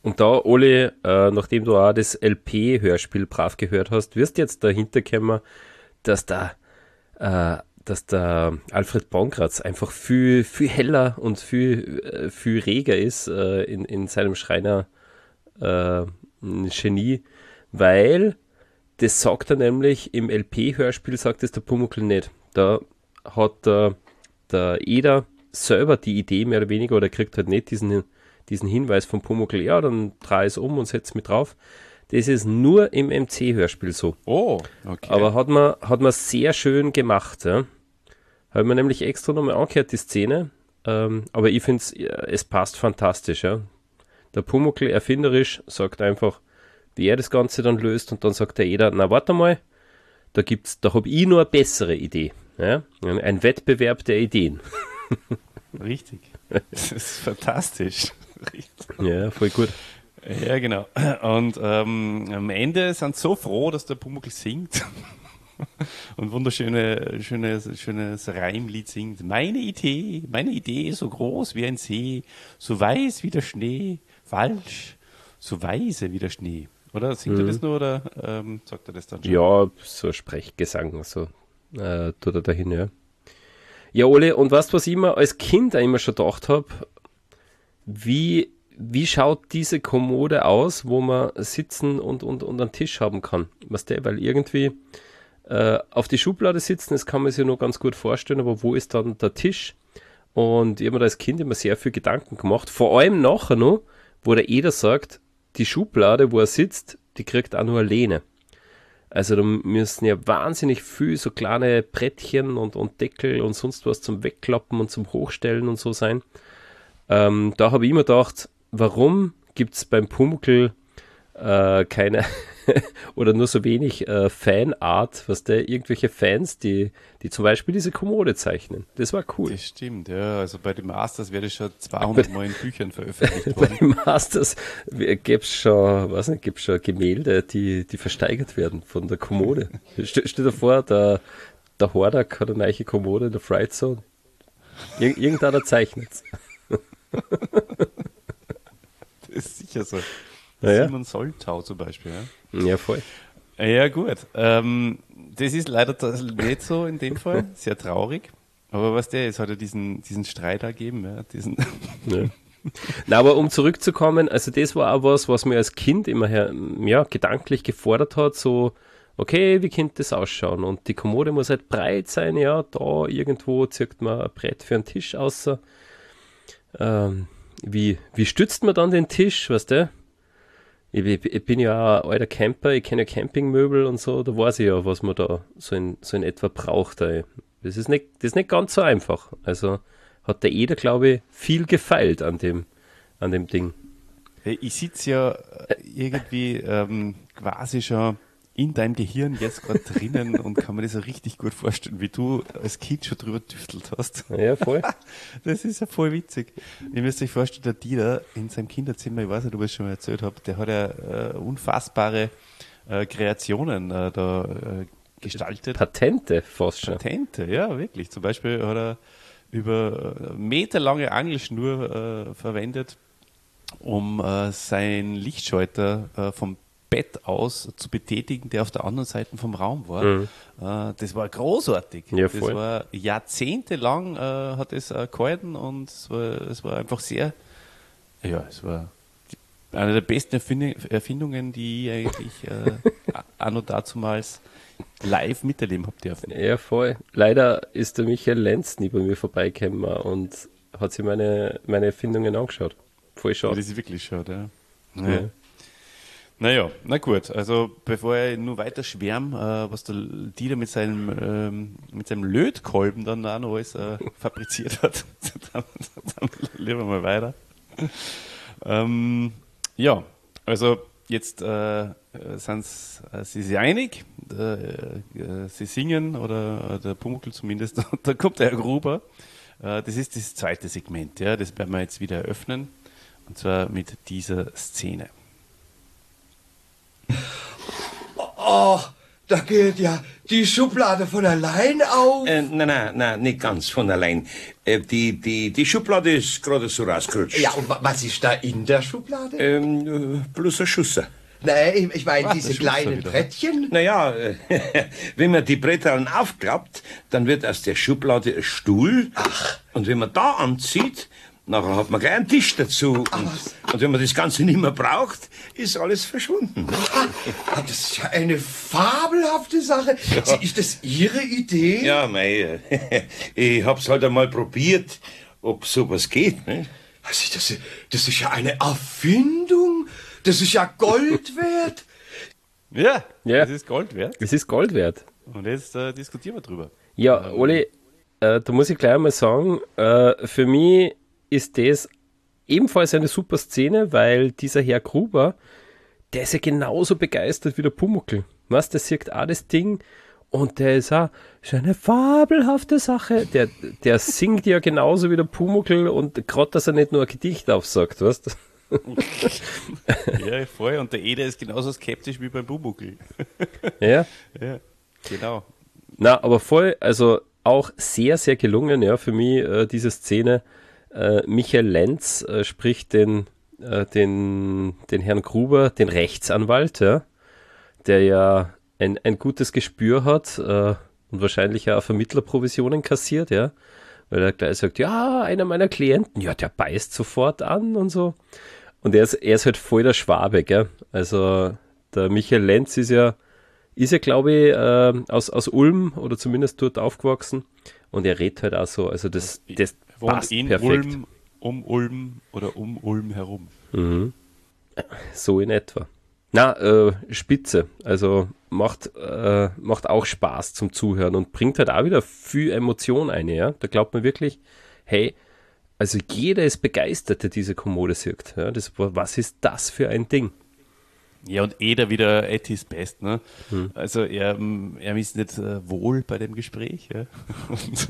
Und da, Oli, äh, nachdem du auch das L P-Hörspiel brav gehört hast, wirst jetzt dahinter kommen, dass da, äh, dass der Alfred Baumgratz einfach viel, viel heller und viel, äh, viel reger ist äh, in, in seinem Schreiner äh, Genie, weil das sagt er nämlich im L P-Hörspiel, sagt es der Pumuckl nicht. Da hat der, der Eder selber die Idee mehr oder weniger, oder kriegt halt nicht diesen diesen Hinweis vom Pumuckl, ja, dann dreh es um und setz mit drauf. Das ist nur im M C-Hörspiel so. Oh, okay. Aber hat man, hat man sehr schön gemacht. Ja. Hat man nämlich extra nochmal angehört, die Szene. Ähm, aber ich finde, es passt fantastisch. Ja. Der Pumuckl, erfinderisch, sagt einfach, wie er das Ganze dann löst. Und dann sagt der Eder, na warte mal, da gibt's, da habe ich nur eine bessere Idee. Ja. Ein Wettbewerb der Ideen. Richtig. Das ist fantastisch. Richtig. Ja, voll gut. Ja, genau. Und ähm, am Ende sind sie so froh, dass der Pumuckl singt und wunderschöne, schönes, schönes Reimlied singt. Meine Idee, meine Idee ist so groß wie ein See, so weiß wie der Schnee, falsch, so weise wie der Schnee. Oder singt Mhm. er das nur oder ähm, sagt er das dann schon? Ja, so Sprechgesang, so äh, tut er dahin, ja. Ja, Ole, und weißt du, was ich immer als Kind auch immer schon gedacht habe? Wie, wie schaut diese Kommode aus, wo man sitzen und, und, und einen Tisch haben kann? Weißt du, weil irgendwie äh, auf die Schublade sitzen, das kann man sich nur ganz gut vorstellen, aber wo ist dann der Tisch? Und ich habe mir da als Kind immer sehr viel Gedanken gemacht, vor allem nachher noch, wo der Eder sagt, die Schublade, wo er sitzt, die kriegt auch nur eine Lehne. Also da müssen ja wahnsinnig viel so kleine Brettchen und, und Deckel und sonst was zum Wegklappen und zum Hochstellen und so sein. Ähm, da habe ich immer gedacht, warum gibt es beim Pumuckl äh, keine oder nur so wenig äh, Fanart, was der irgendwelche Fans, die, die zum Beispiel diese Kommode zeichnen. Das war cool. Das stimmt, ja. Also bei den Masters wäre das schon zweihundert Mal in Büchern veröffentlicht Bei worden. den Masters gibt es schon, weiß nicht, gibt's schon Gemälde, die, die versteigert werden von der Kommode. Stell, stell dir vor, der, der Hordak hat eine neue Kommode in der Fright Zone. Ir irgendeiner zeichnet. Das ist sicher so. Ja, ja. Simon Soltau zum Beispiel, ja. Ja, voll. Ja, gut. Ähm, das ist leider das nicht so in dem Fall. Sehr traurig. Aber was der, es hat ja diesen, diesen Streit ergeben, ja, diesen. Ja. Na, aber um zurückzukommen, also das war auch was, was mir als Kind immer her, ja, gedanklich gefordert hat, so, okay, wie könnte das ausschauen? Und die Kommode muss halt breit sein, ja, da irgendwo zirkt man ein Brett für einen Tisch außer. Ähm, wie, wie stützt man dann den Tisch, weißt du? Ich, ich, ich bin ja auch ein alter Camper, ich kenne ja Campingmöbel und so, da weiß ich ja, was man da so in, so in etwa braucht. Ey. Das ist nicht, das ist nicht ganz so einfach. Also hat der Eder, glaube ich, viel gefeilt an dem, an dem Ding. Ich sitze ja irgendwie ähm, quasi schon in deinem Gehirn jetzt gerade drinnen und kann mir das so richtig gut vorstellen, wie du als Kind schon drüber tüftelt hast. Ja, voll. Das ist ja voll witzig. Ihr müsst euch vorstellen, der Dieter in seinem Kinderzimmer, ich weiß nicht, ob ich es schon mal erzählt habe, der hat ja äh, unfassbare äh, Kreationen äh, da äh, gestaltet. Patente fast schon. Patente, ja, wirklich. Zum Beispiel hat er über äh, meterlange Angelschnur äh, verwendet, um äh, seinen Lichtschalter äh, vom Bett aus zu betätigen, der auf der anderen Seite vom Raum war. Mhm. Äh, das war großartig. Ja, das voll. war jahrzehntelang äh, hat es äh, gehalten und es war, es war einfach sehr, ja, es war die, eine der besten Erfindung, Erfindungen, die ich eigentlich äh, auch noch dazumals live miterleben habe dürfen. Ja, voll. Leider ist der Michael Lenz nie bei mir vorbeigekommen und hat sich meine, meine Erfindungen angeschaut. Voll Ja, schade. das ist wirklich schade, ja. Ja. Ja. Naja, na gut, also bevor ich nur weiter schwärme, äh, was der Dieter mit seinem, ähm, mit seinem Lötkolben dann auch noch alles äh, fabriziert hat, dann, dann lieber mal weiter. Ähm, ja, also jetzt äh, sind äh, sie sich einig, äh, äh, sie singen, oder äh, der Pumuckl zumindest, und dann kommt der Herr Gruber. Äh, das ist das zweite Segment, ja, das werden wir jetzt wieder eröffnen, und zwar mit dieser Szene. Oh, da geht ja die Schublade von allein auf? Äh, nein, nein, nein, nicht ganz von allein. Äh, die, die, die Schublade ist gerade so rausgerutscht. Ja, und wa- was ist da in der Schublade? Ähm, äh, bloß ein Schusser. Nein, ich, ich meine Ah, diese der Schuster kleinen wieder. Brettchen. Naja, äh, wenn man die Bretter aufklappt, dann wird aus der Schublade ein Stuhl. Ach. Und wenn man da anzieht, nachher hat man gleich einen Tisch dazu. Und, und wenn man das Ganze nicht mehr braucht, ist alles verschwunden. Ah, das ist ja eine fabelhafte Sache. Sie- Ist das Ihre Idee? Ja, mei, äh, ich hab's halt einmal probiert, ob sowas geht, ne? Also, das, das ist ja eine Erfindung. Das ist ja Gold wert. Ja, Ja. das ist Gold wert. Es ist Gold wert. Und jetzt äh, diskutieren wir drüber. Ja, Oli, äh, da muss ich gleich mal sagen, äh, für mich ist das ebenfalls eine super Szene, weil dieser Herr Gruber, der ist ja genauso begeistert wie der Pumuckl. Was, der sieht auch das Ding und der ist auch, ist eine fabelhafte Sache. Der, der singt ja genauso wie der Pumuckl und gerade, dass er nicht nur ein Gedicht aufsagt, weißt du? Ja, voll. Und der Eder ist genauso skeptisch wie beim Pumuckl. Ja. Ja, genau. Na, aber voll, also auch sehr, sehr gelungen, ja, für mich, äh, diese Szene. Äh, Michael Lenz äh, spricht den, äh, den, den Herrn Gruber, den Rechtsanwalt, ja, der ja ein, ein gutes Gespür hat äh, und wahrscheinlich auch Vermittlerprovisionen kassiert, ja, weil er gleich sagt, ja, einer meiner Klienten, ja, der beißt sofort an und so. Und er ist, er ist halt voll der Schwabe, gell, also der Michael Lenz ist ja Ist ja, glaube ich, äh, aus, aus Ulm oder zumindest dort aufgewachsen. Und er redet halt auch so. Also das, das Wohnt passt in perfekt. Ulm, um Ulm oder um Ulm herum. So in etwa. Na, äh, spitze. Also macht, äh, macht auch Spaß zum Zuhören und bringt halt auch wieder viel Emotion ein. Ja? Da glaubt man wirklich, hey, also jeder ist begeistert, der diese Kommode sieht. Ja? Das, was ist das für ein Ding? Ja, und Eder wieder at his best, ne? Also er, ähm, er ist nicht äh, wohl bei dem Gespräch, ja. Und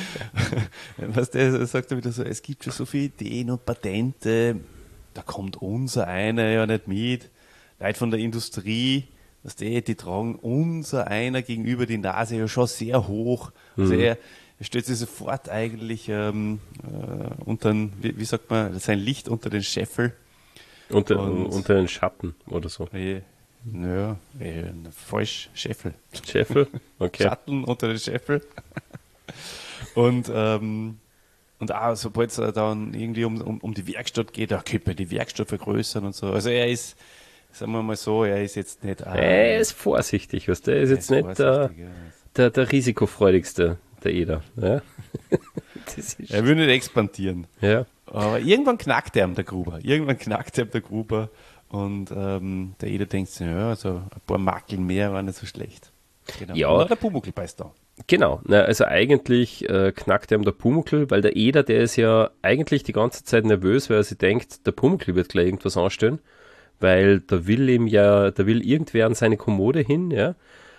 was der sagt er wieder so, es gibt schon so viele Ideen und Patente, da kommt unser einer ja nicht mit. Leute von der Industrie, was die, die tragen unser einer gegenüber die Nase ja schon sehr hoch. Also er, er stellt sich sofort eigentlich ähm, äh, unter, ein- wie, wie sagt man, sein Licht unter den Scheffel. Unter, Und- unter den Schatten oder so. Eh, Naja, eh, falsch, Scheffel. Scheffel? Okay. Schatten unter den Scheffel. Und, ähm, und auch sobald es dann irgendwie um, um, um die Werkstatt geht, da könnte man die Werkstatt vergrößern und so. Also er ist, sagen wir mal so, er ist jetzt nicht... ah, Er ist vorsichtig, weißt du? Er ist er jetzt nicht der, vorsichtig, ja. der, der risikofreudigste, der Eder. Ja? Das ist, Er will nicht expandieren. ja. Aber irgendwann knackt er ihm der Gruber. Irgendwann knackt er ihm der Gruber. Und ähm, der Eder denkt sich, ja, so ein paar Makeln mehr waren nicht so schlecht. Genau. Ja. Und auch der Pumuckl beißt da. Genau, na, also eigentlich äh, knackt ihm der Pumuckl, weil der Eder, der ist ja eigentlich die ganze Zeit nervös, weil er sich denkt, der Pumuckl wird gleich irgendwas anstellen, weil da will ihm ja, da will irgendwer an seine Kommode hin, ja.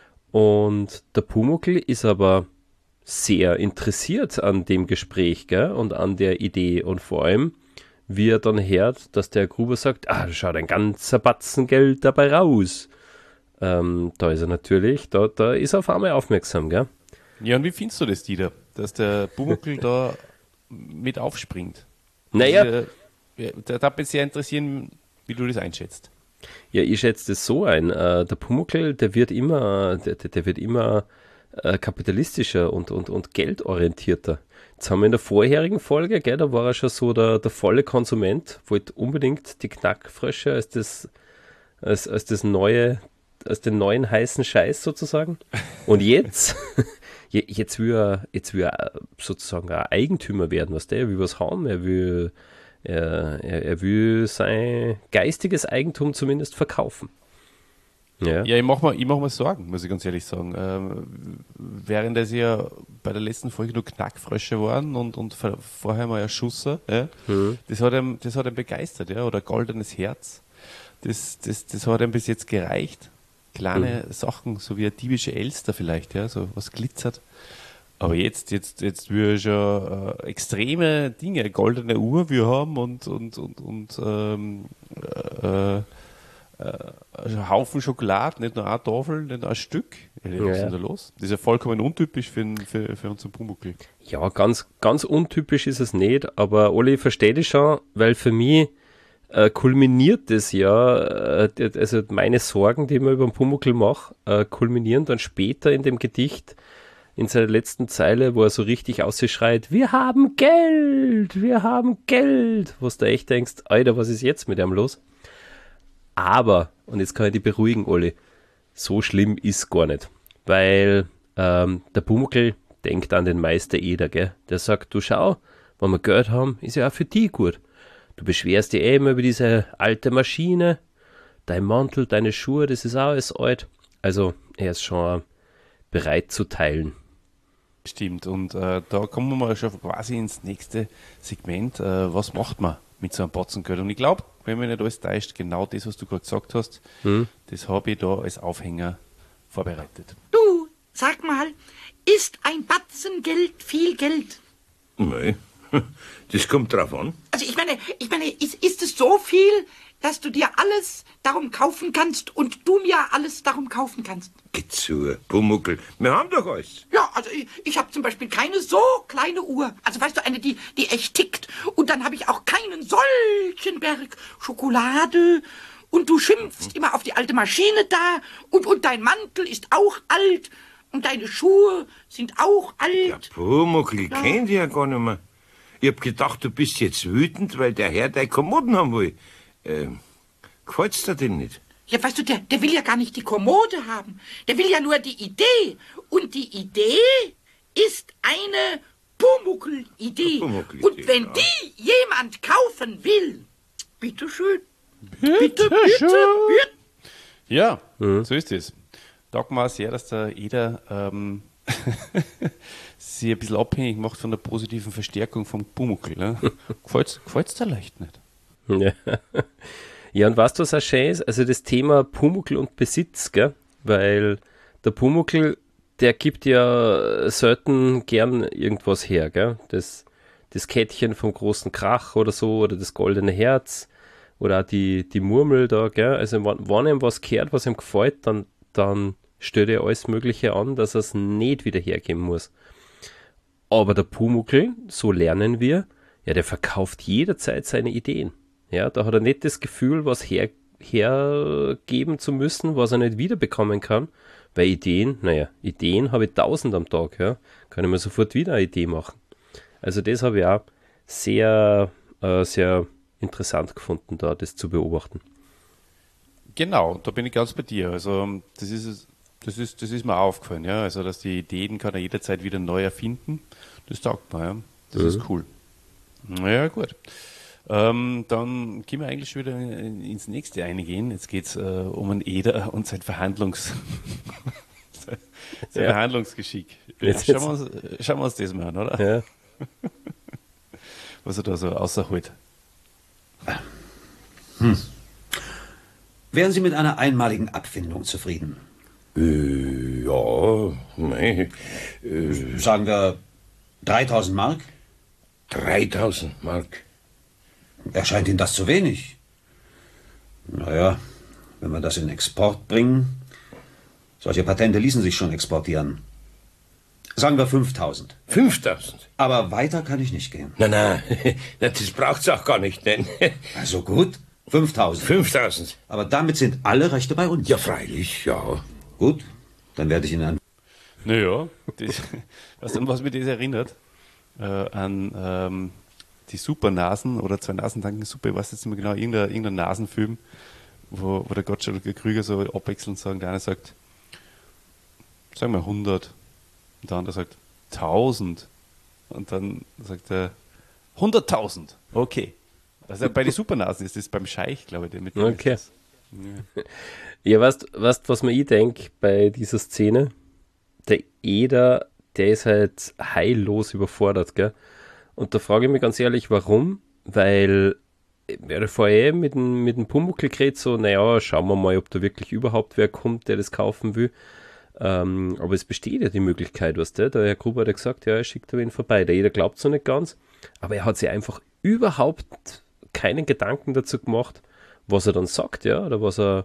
Und der Pumuckl ist aber sehr interessiert an dem Gespräch, gell, und an der Idee und vor allem, wie er dann hört, dass der Gruber sagt, ah, da schaut ein ganzer Batzen Geld dabei raus. Ähm, da ist er natürlich, da, da ist er auf einmal aufmerksam, gell. Ja, und wie findest du das, Dieter, dass der Pumuckl da mit aufspringt? Naja, Diese, ja, da darf mich sehr interessieren, wie du das einschätzt. ja, ich schätze das so ein. Äh, der Pumuckl, der wird immer, der, der der wird immer äh, kapitalistischer und, und, und geldorientierter. Jetzt haben wir in der vorherigen Folge, gell, da war er schon so der, der volle Konsument, wollte unbedingt die Knackfrösche als das, als, als das neue, als den neuen heißen Scheiß sozusagen. Und jetzt, je- jetzt will er, jetzt will er sozusagen ein Eigentümer werden, was der, er will was haben, er will, er, er, er will sein geistiges Eigentum zumindest verkaufen. Ja. Ja, ich mache mir, ich mach mir Sorgen, muss ich ganz ehrlich sagen. Ähm, während es ja bei der letzten Folge nur Knackfrösche waren und, und vor- vorher mal ein Schusser, ja, das, hat ihm, das hat ihn begeistert, ja, oder goldenes Herz. Das, das, das hat ihm bis jetzt gereicht. Kleine Sachen, so wie eine diebische Elster vielleicht, ja, so was glitzert. Aber jetzt, jetzt, jetzt will er schon äh, extreme Dinge, goldene Uhr wir haben und, und, und, und ähm, äh, ein Haufen Schokolade, nicht nur eine Tafel, nicht nur ein Stück. Ja, was Ja. ist denn da los? Das ist ja vollkommen untypisch für, für, für unseren Pumuckl. Ja, ganz, ganz untypisch ist es nicht, aber Oli, ich verstehe das schon, weil für mich äh, kulminiert das ja, äh, die- also meine Sorgen, die ich mir über den Pumuckl mache, äh, kulminieren dann später in dem Gedicht, in seiner letzten Zeile, wo er so richtig ausschreit, wir haben Geld, wir haben Geld, wo du echt denkst, Alter, was ist jetzt mit ihm los? Aber, und jetzt kann ich dich beruhigen, Olli, so schlimm ist gar nicht, weil ähm, der Pumuckl denkt an den Meister Eder, gell? Der sagt, du schau, wenn wir Geld haben, ist ja auch für die gut. Du beschwerst dich eh immer über diese alte Maschine, dein Mantel, deine Schuhe, das ist auch alles alt. Also er ist schon bereit zu teilen. Stimmt, und äh, da kommen wir mal schon quasi ins nächste Segment. Äh, was macht man mit so einem Batzen Geld? Und ich glaube, wenn mich nicht alles täuscht, genau das, was du gerade gesagt hast, das habe ich da als Aufhänger vorbereitet. Du, sag mal, ist ein Batzen Geld viel Geld? Nein, das kommt drauf an. Also ich meine, ich meine, ist, ist es so viel, dass du dir alles darum kaufen kannst und du mir alles darum kaufen kannst? Geh zu, Pumuckl, wir haben doch alles. Ja, also ich, ich habe zum Beispiel keine so kleine Uhr. Also weißt du, eine, die, die echt tickt. Und dann habe ich auch keinen solchen Berg Schokolade. Und du schimpfst immer auf die alte Maschine da. Und, und dein Mantel ist auch alt. Und deine Schuhe sind auch alt. Ja, Pumuckl, ich kenn dich ja gar nicht mehr. Ich hab gedacht, du bist jetzt wütend, weil der Herr deine Kommoden haben will. Ähm, gefällt's dir denn nicht? Ja, weißt du, der, der will ja gar nicht die Kommode haben. Der will ja nur die Idee. Und die Idee ist eine Pumuckl-Idee. Pumuckl-Idee, Und wenn ja. die jemand kaufen will, bitteschön. Bitte, bitte, bitte. Ja, so ist es. Dagmar sehr, dass der Eder ähm, sich ein bisschen abhängig macht von der positiven Verstärkung vom Pumuckl. Ne? Gefällt's, gefällt's dir leicht nicht? Ja. Ja, und weißt du, was auch schön ist? Also das Thema Pumuckl und Besitz, gell? Weil der Pumuckl, der gibt ja selten gern irgendwas her, gell? Das, das Kettchen vom großen Krach oder so, oder das goldene Herz, oder auch die, die Murmel da, gell? Also wenn, wenn ihm was gehört, was ihm gefällt, dann, dann stellt er alles Mögliche an, dass er es nicht wieder hergeben muss. Aber der Pumuckl, so lernen wir, ja, der verkauft jederzeit seine Ideen. Ja, da hat er nicht das Gefühl, was her, hergeben zu müssen, was er nicht wiederbekommen kann, weil Ideen, naja, Ideen habe ich tausend am Tag, ja, kann ich mir sofort wieder eine Idee machen. Also das habe ich auch sehr, äh, sehr interessant gefunden, da das zu beobachten. Genau, da bin ich ganz bei dir. Also das ist es- das ist, das ist mir aufgefallen, ja. Also dass die Ideen kann er jederzeit wieder neu erfinden. Das taugt mir, ja. Das ist cool. Ja, gut. Ähm, dann können wir eigentlich schon wieder in- ins nächste eingehen. Jetzt geht es äh, um einen Eder und sein Verhandlungs sein Ja. Verhandlungsgeschick. Jetzt- Schauen, wir uns, schauen wir uns das mal an, oder? Ja. Was er da so außerholt. Wären Sie mit einer einmaligen Abfindung zufrieden? Äh, ja, nein. Äh, Sagen wir dreitausend Mark? dreitausend Mark. Erscheint Ihnen das zu wenig? Naja, wenn wir das in Export bringen. Solche Patente ließen sich schon exportieren. Sagen wir fünftausend. fünftausend? Aber weiter kann ich nicht gehen. Nein, nein, das braucht's auch gar nicht, denn Also gut, fünftausend. fünftausend. Aber damit sind alle Rechte bei uns. Ja, freilich, ja. Gut, dann werde ich Ihnen ein... Naja, das, weißt du, an was mich das erinnert? Äh, an ähm, die Supernasen oder zwei Nasentanken Super, ich weiß jetzt nicht mehr genau, irgendein, irgendein Nasenfilm, wo, wo der Gottschalk Krüger so abwechselnd sagen, der eine sagt, sagen wir hundert, und der andere sagt tausend, und dann sagt er hunderttausend, okay. Also bei den Supernasen ist das beim Scheich, glaube ich, der mit dem Okay. ist das. Ja, weißt du, was mir ich denke bei dieser Szene? Der Eder, der ist halt heillos überfordert, gell? Und da frage ich mich ganz ehrlich, warum? Weil er ja, vorher mit dem, mit dem Pumuckl geredet, so, naja, schauen wir mal, ob da wirklich überhaupt wer kommt, der das kaufen will. Ähm, aber es besteht ja die Möglichkeit, weißt du? Der Herr Gruber hat ja gesagt, ja, er schickt da wen vorbei. Der Eder glaubt es noch nicht ganz, aber er hat sich einfach überhaupt keinen Gedanken dazu gemacht, was er dann sagt, ja, oder was er,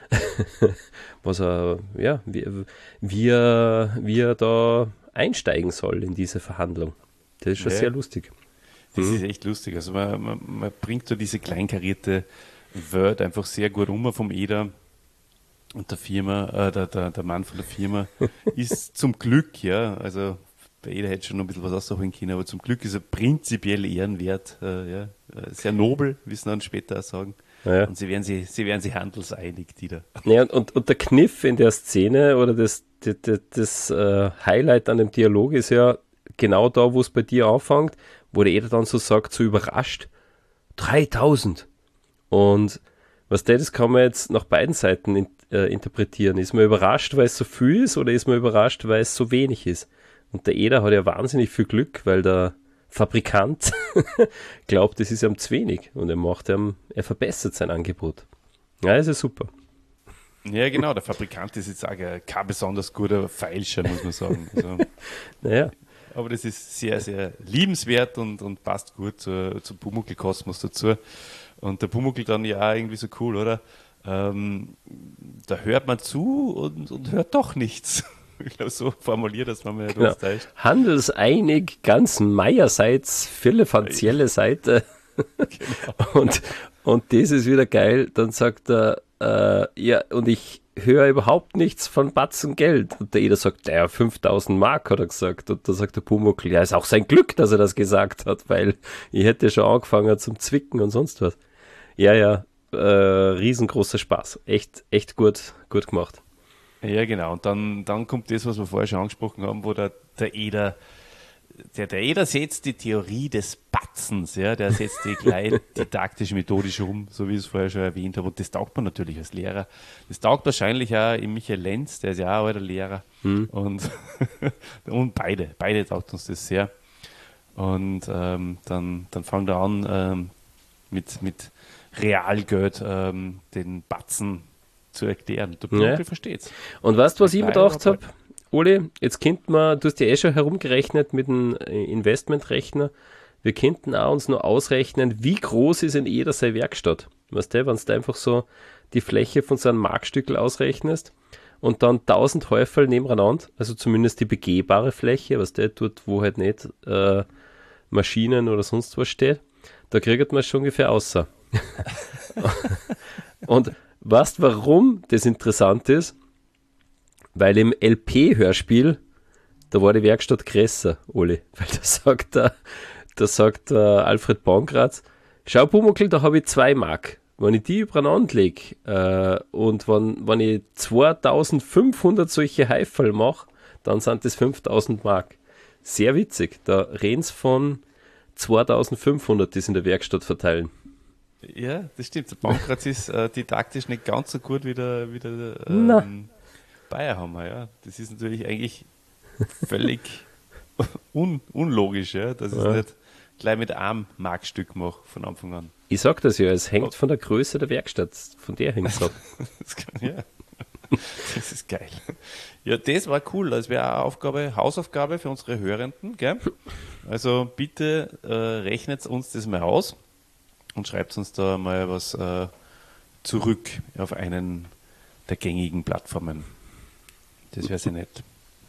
was er, ja, wie, wie, er, wie er da einsteigen soll in diese Verhandlung. Das ist schon Ja. sehr lustig. Das ist echt lustig. Also man, man, man bringt da diese kleinkarierte Word einfach sehr gut um vom Eder und der Firma, äh, der, der, der Mann von der Firma ist zum Glück, ja, also der Eder hätte schon noch ein bisschen was rausholen können, aber zum Glück ist er prinzipiell ehrenwert, äh, ja, sehr nobel, wie sie dann später auch sagen. Ja. Und sie werden sich, sie werden sich handelseinig, die da. Ja, und, und der Kniff in der Szene oder das, das, das, das äh, Highlight an dem Dialog ist ja genau da, wo es bei dir anfängt, wo der Eder dann so sagt, so überrascht, dreitausend. Und was der, das kann man jetzt nach beiden Seiten in, äh, interpretieren. Ist man überrascht, weil es so viel ist, oder ist man überrascht, weil es so wenig ist? Und der Eder hat ja wahnsinnig viel Glück, weil der Fabrikant glaubt, es ist ihm zu wenig und er macht ihm, er verbessert sein Angebot. Ja, das ist super. Ja, genau, der Fabrikant ist jetzt auch kein besonders guter Feilscher, muss man sagen. Also, Naja. aber das ist sehr, sehr liebenswert und, und passt gut zu, zum Pumuckl-Kosmos dazu. Und der Pumuckl dann ja auch irgendwie so cool, oder? Ähm, da hört man zu und, und hört doch nichts. Ich glaube, so formuliert, dass man mir nicht Genau. uns täuscht. Handelseinig, ganz meierseits, philippanzielle Seite. und, und das ist wieder geil. Dann sagt er, äh, ja, und ich höre überhaupt nichts von Batzen Geld. Und der Eder sagt, ja, fünftausend Mark, hat er gesagt. Und da sagt der Pumuckl, ja, ist auch sein Glück, dass er das gesagt hat, weil ich hätte schon angefangen zum Zwicken und sonst was. Ja, ja, äh, riesengroßer Spaß. Echt, echt gut, gut gemacht. Ja, genau. Und dann, dann kommt das, was wir vorher schon angesprochen haben, wo der, der Eder, der, der Eder setzt die Theorie des Batzens, ja, der setzt die gleich didaktisch, methodisch um, so wie ich es vorher schon erwähnt habe. Und das taugt man natürlich als Lehrer. Das taugt wahrscheinlich auch im Michael Lenz, der ist ja auch ein alter Lehrer. Hm. Und, und beide, beide taugt uns das sehr. Und ähm, dann, dann fangen wir an ähm, mit, mit Realgeld ähm, den Batzen zu erklären. Der Pumuckl Ja. versteht's. Und weißt du, was ich mir Kleiner, gedacht habe? Ole, jetzt könnten wir, du hast ja eh schon herumgerechnet mit dem Investmentrechner, wir könnten auch uns nur ausrechnen, wie groß ist in jeder seine Werkstatt. Weißt du, wenn du einfach so die Fläche von so einem Markstückel ausrechnest und dann tausend Häufel nebeneinander, also zumindest die begehbare Fläche, was der dort, wo halt nicht äh, Maschinen oder sonst was steht, da kriegt man es schon ungefähr außer. Und weißt du, warum das interessant ist? Weil im L P-Hörspiel, da war die Werkstatt größer, Oli. Weil da sagt der, da sagt der Alfred Baumgratz, schau Pumuckl, da habe ich zwei Mark. Wenn ich die übereinander lege äh, und wenn, wenn ich zweitausendfünfhundert solche Häufel mache, dann sind das fünftausend Mark. Sehr witzig. Da reden sie von zweitausendfünfhundert, die sie in der Werkstatt verteilen. Ja, das stimmt. Der Baumgratz ist äh, didaktisch nicht ganz so gut wie der, wie der Na. ähm, Bayerhammer. Ja. Das ist natürlich eigentlich völlig un, unlogisch, ja, dass ich es Ja. nicht gleich mit einem Markstück mache von Anfang an. Ich sag das ja, es hängt von der Größe der Werkstatt, von der hängt es ab. Das kann, ja. Das ist geil. Ja, das war cool. Das wäre eine Aufgabe, Hausaufgabe für unsere Hörenden. Gell? Also bitte äh, rechnet uns das mal aus und schreibt uns da mal was äh, zurück auf einen der gängigen Plattformen. Das wäre sehr nett.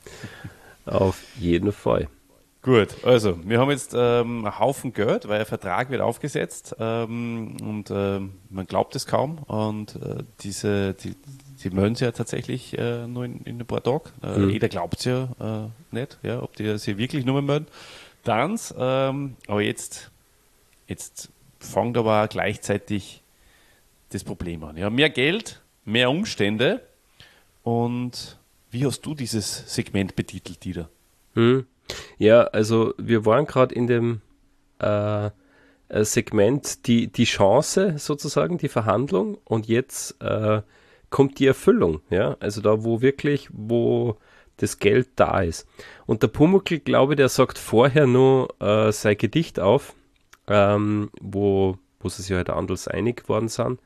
Auf jeden Fall. Gut, also wir haben jetzt ähm, einen Haufen Geld, weil ein Vertrag wird aufgesetzt ähm, und ähm, man glaubt es kaum und äh, diese, die, die melden sie ja tatsächlich äh, nur in, in ein paar Tagen. Äh, Mhm. Jeder glaubt es ja äh, nicht, ja, ob die sie wirklich nur melden. Dann, ähm, aber jetzt, jetzt fängt aber auch gleichzeitig das Problem an. Ja, mehr Geld, mehr Umstände und wie hast du dieses Segment betitelt, Dieter? Hm. Ja, also wir waren gerade in dem äh, äh, Segment die, die Chance sozusagen, die Verhandlung und jetzt äh, kommt die Erfüllung, ja, also da wo wirklich, wo das Geld da ist. Und der Pumuckl, glaube ich, der sagt vorher nur äh, sein Gedicht auf, ähm, wo, wo sie sich halt anders einig geworden sind,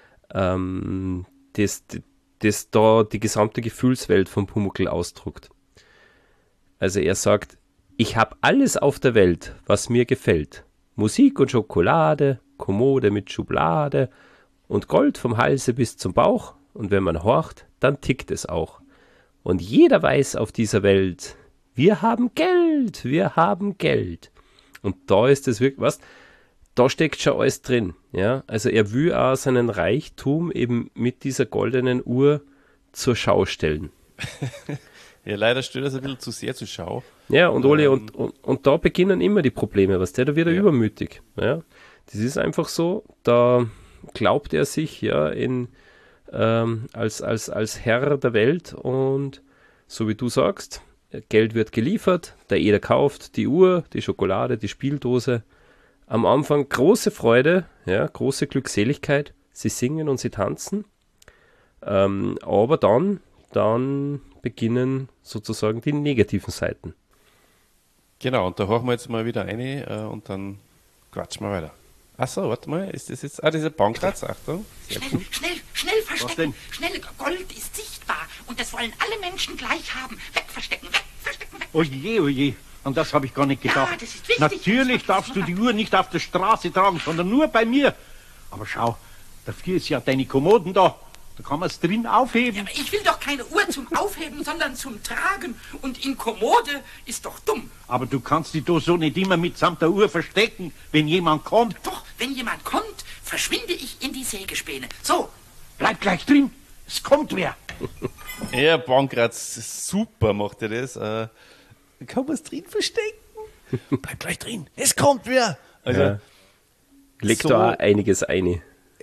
ähm, das, das da die gesamte Gefühlswelt von Pumuckl ausdruckt. Also er sagt, ich habe alles auf der Welt, was mir gefällt. Musik und Schokolade, Kommode mit Schublade und Gold vom Halse bis zum Bauch, und wenn man horcht, dann tickt es auch. Und jeder weiß auf dieser Welt, wir haben Geld, wir haben Geld. Und da ist es wirklich, was? Da steckt schon alles drin. Ja? Also er will auch seinen Reichtum eben mit dieser goldenen Uhr zur Schau stellen. Ja, leider stellt das ein bisschen zu sehr zur Schau. Ja, und Oli, Ähm, und, und, und da beginnen immer die Probleme, was der, da wird er Ja. übermütig. Ja? Das ist einfach so, da glaubt er sich ja in, ähm, als, als, als Herr der Welt, und so wie du sagst, Geld wird geliefert, der Eder kauft die Uhr, die Schokolade, die Spieldose. Am Anfang große Freude, ja, große Glückseligkeit, sie singen und sie tanzen, ähm, aber dann, dann beginnen sozusagen die negativen Seiten. Genau, und da horchen wir jetzt mal wieder rein äh, und dann quatschen wir weiter. Achso, warte mal, ist das jetzt. Ah, diese Bankratz, Achtung. Sehr Schnell, gut. schnell, schnell verstecken. denn? Schnell, Gold ist sichtbar. Und das wollen alle Menschen gleich haben. Wegverstecken, wegverstecken, weg. Oje, oje, an das habe ich gar nicht gedacht. Ja, das ist wichtig. Natürlich Das darfst du muss die man- Uhr nicht auf der Straße tragen, sondern nur bei mir. Aber schau, dafür ist ja deine Kommoden da. Da kann man es drin aufheben. Aber ich will doch keine Uhr zum Aufheben, sondern zum Tragen. Und in Kommode ist doch dumm. Aber du kannst die da so nicht immer mitsamt der Uhr verstecken, wenn jemand kommt. Doch, wenn jemand kommt, verschwinde ich in die Sägespäne. So, Bleib gleich drin, es kommt wer. Ja, Bankratz, super macht er das. Äh, kann man es drin verstecken? Bleib gleich drin, es kommt wer. Also, Ja. Legt so- da auch einiges ein.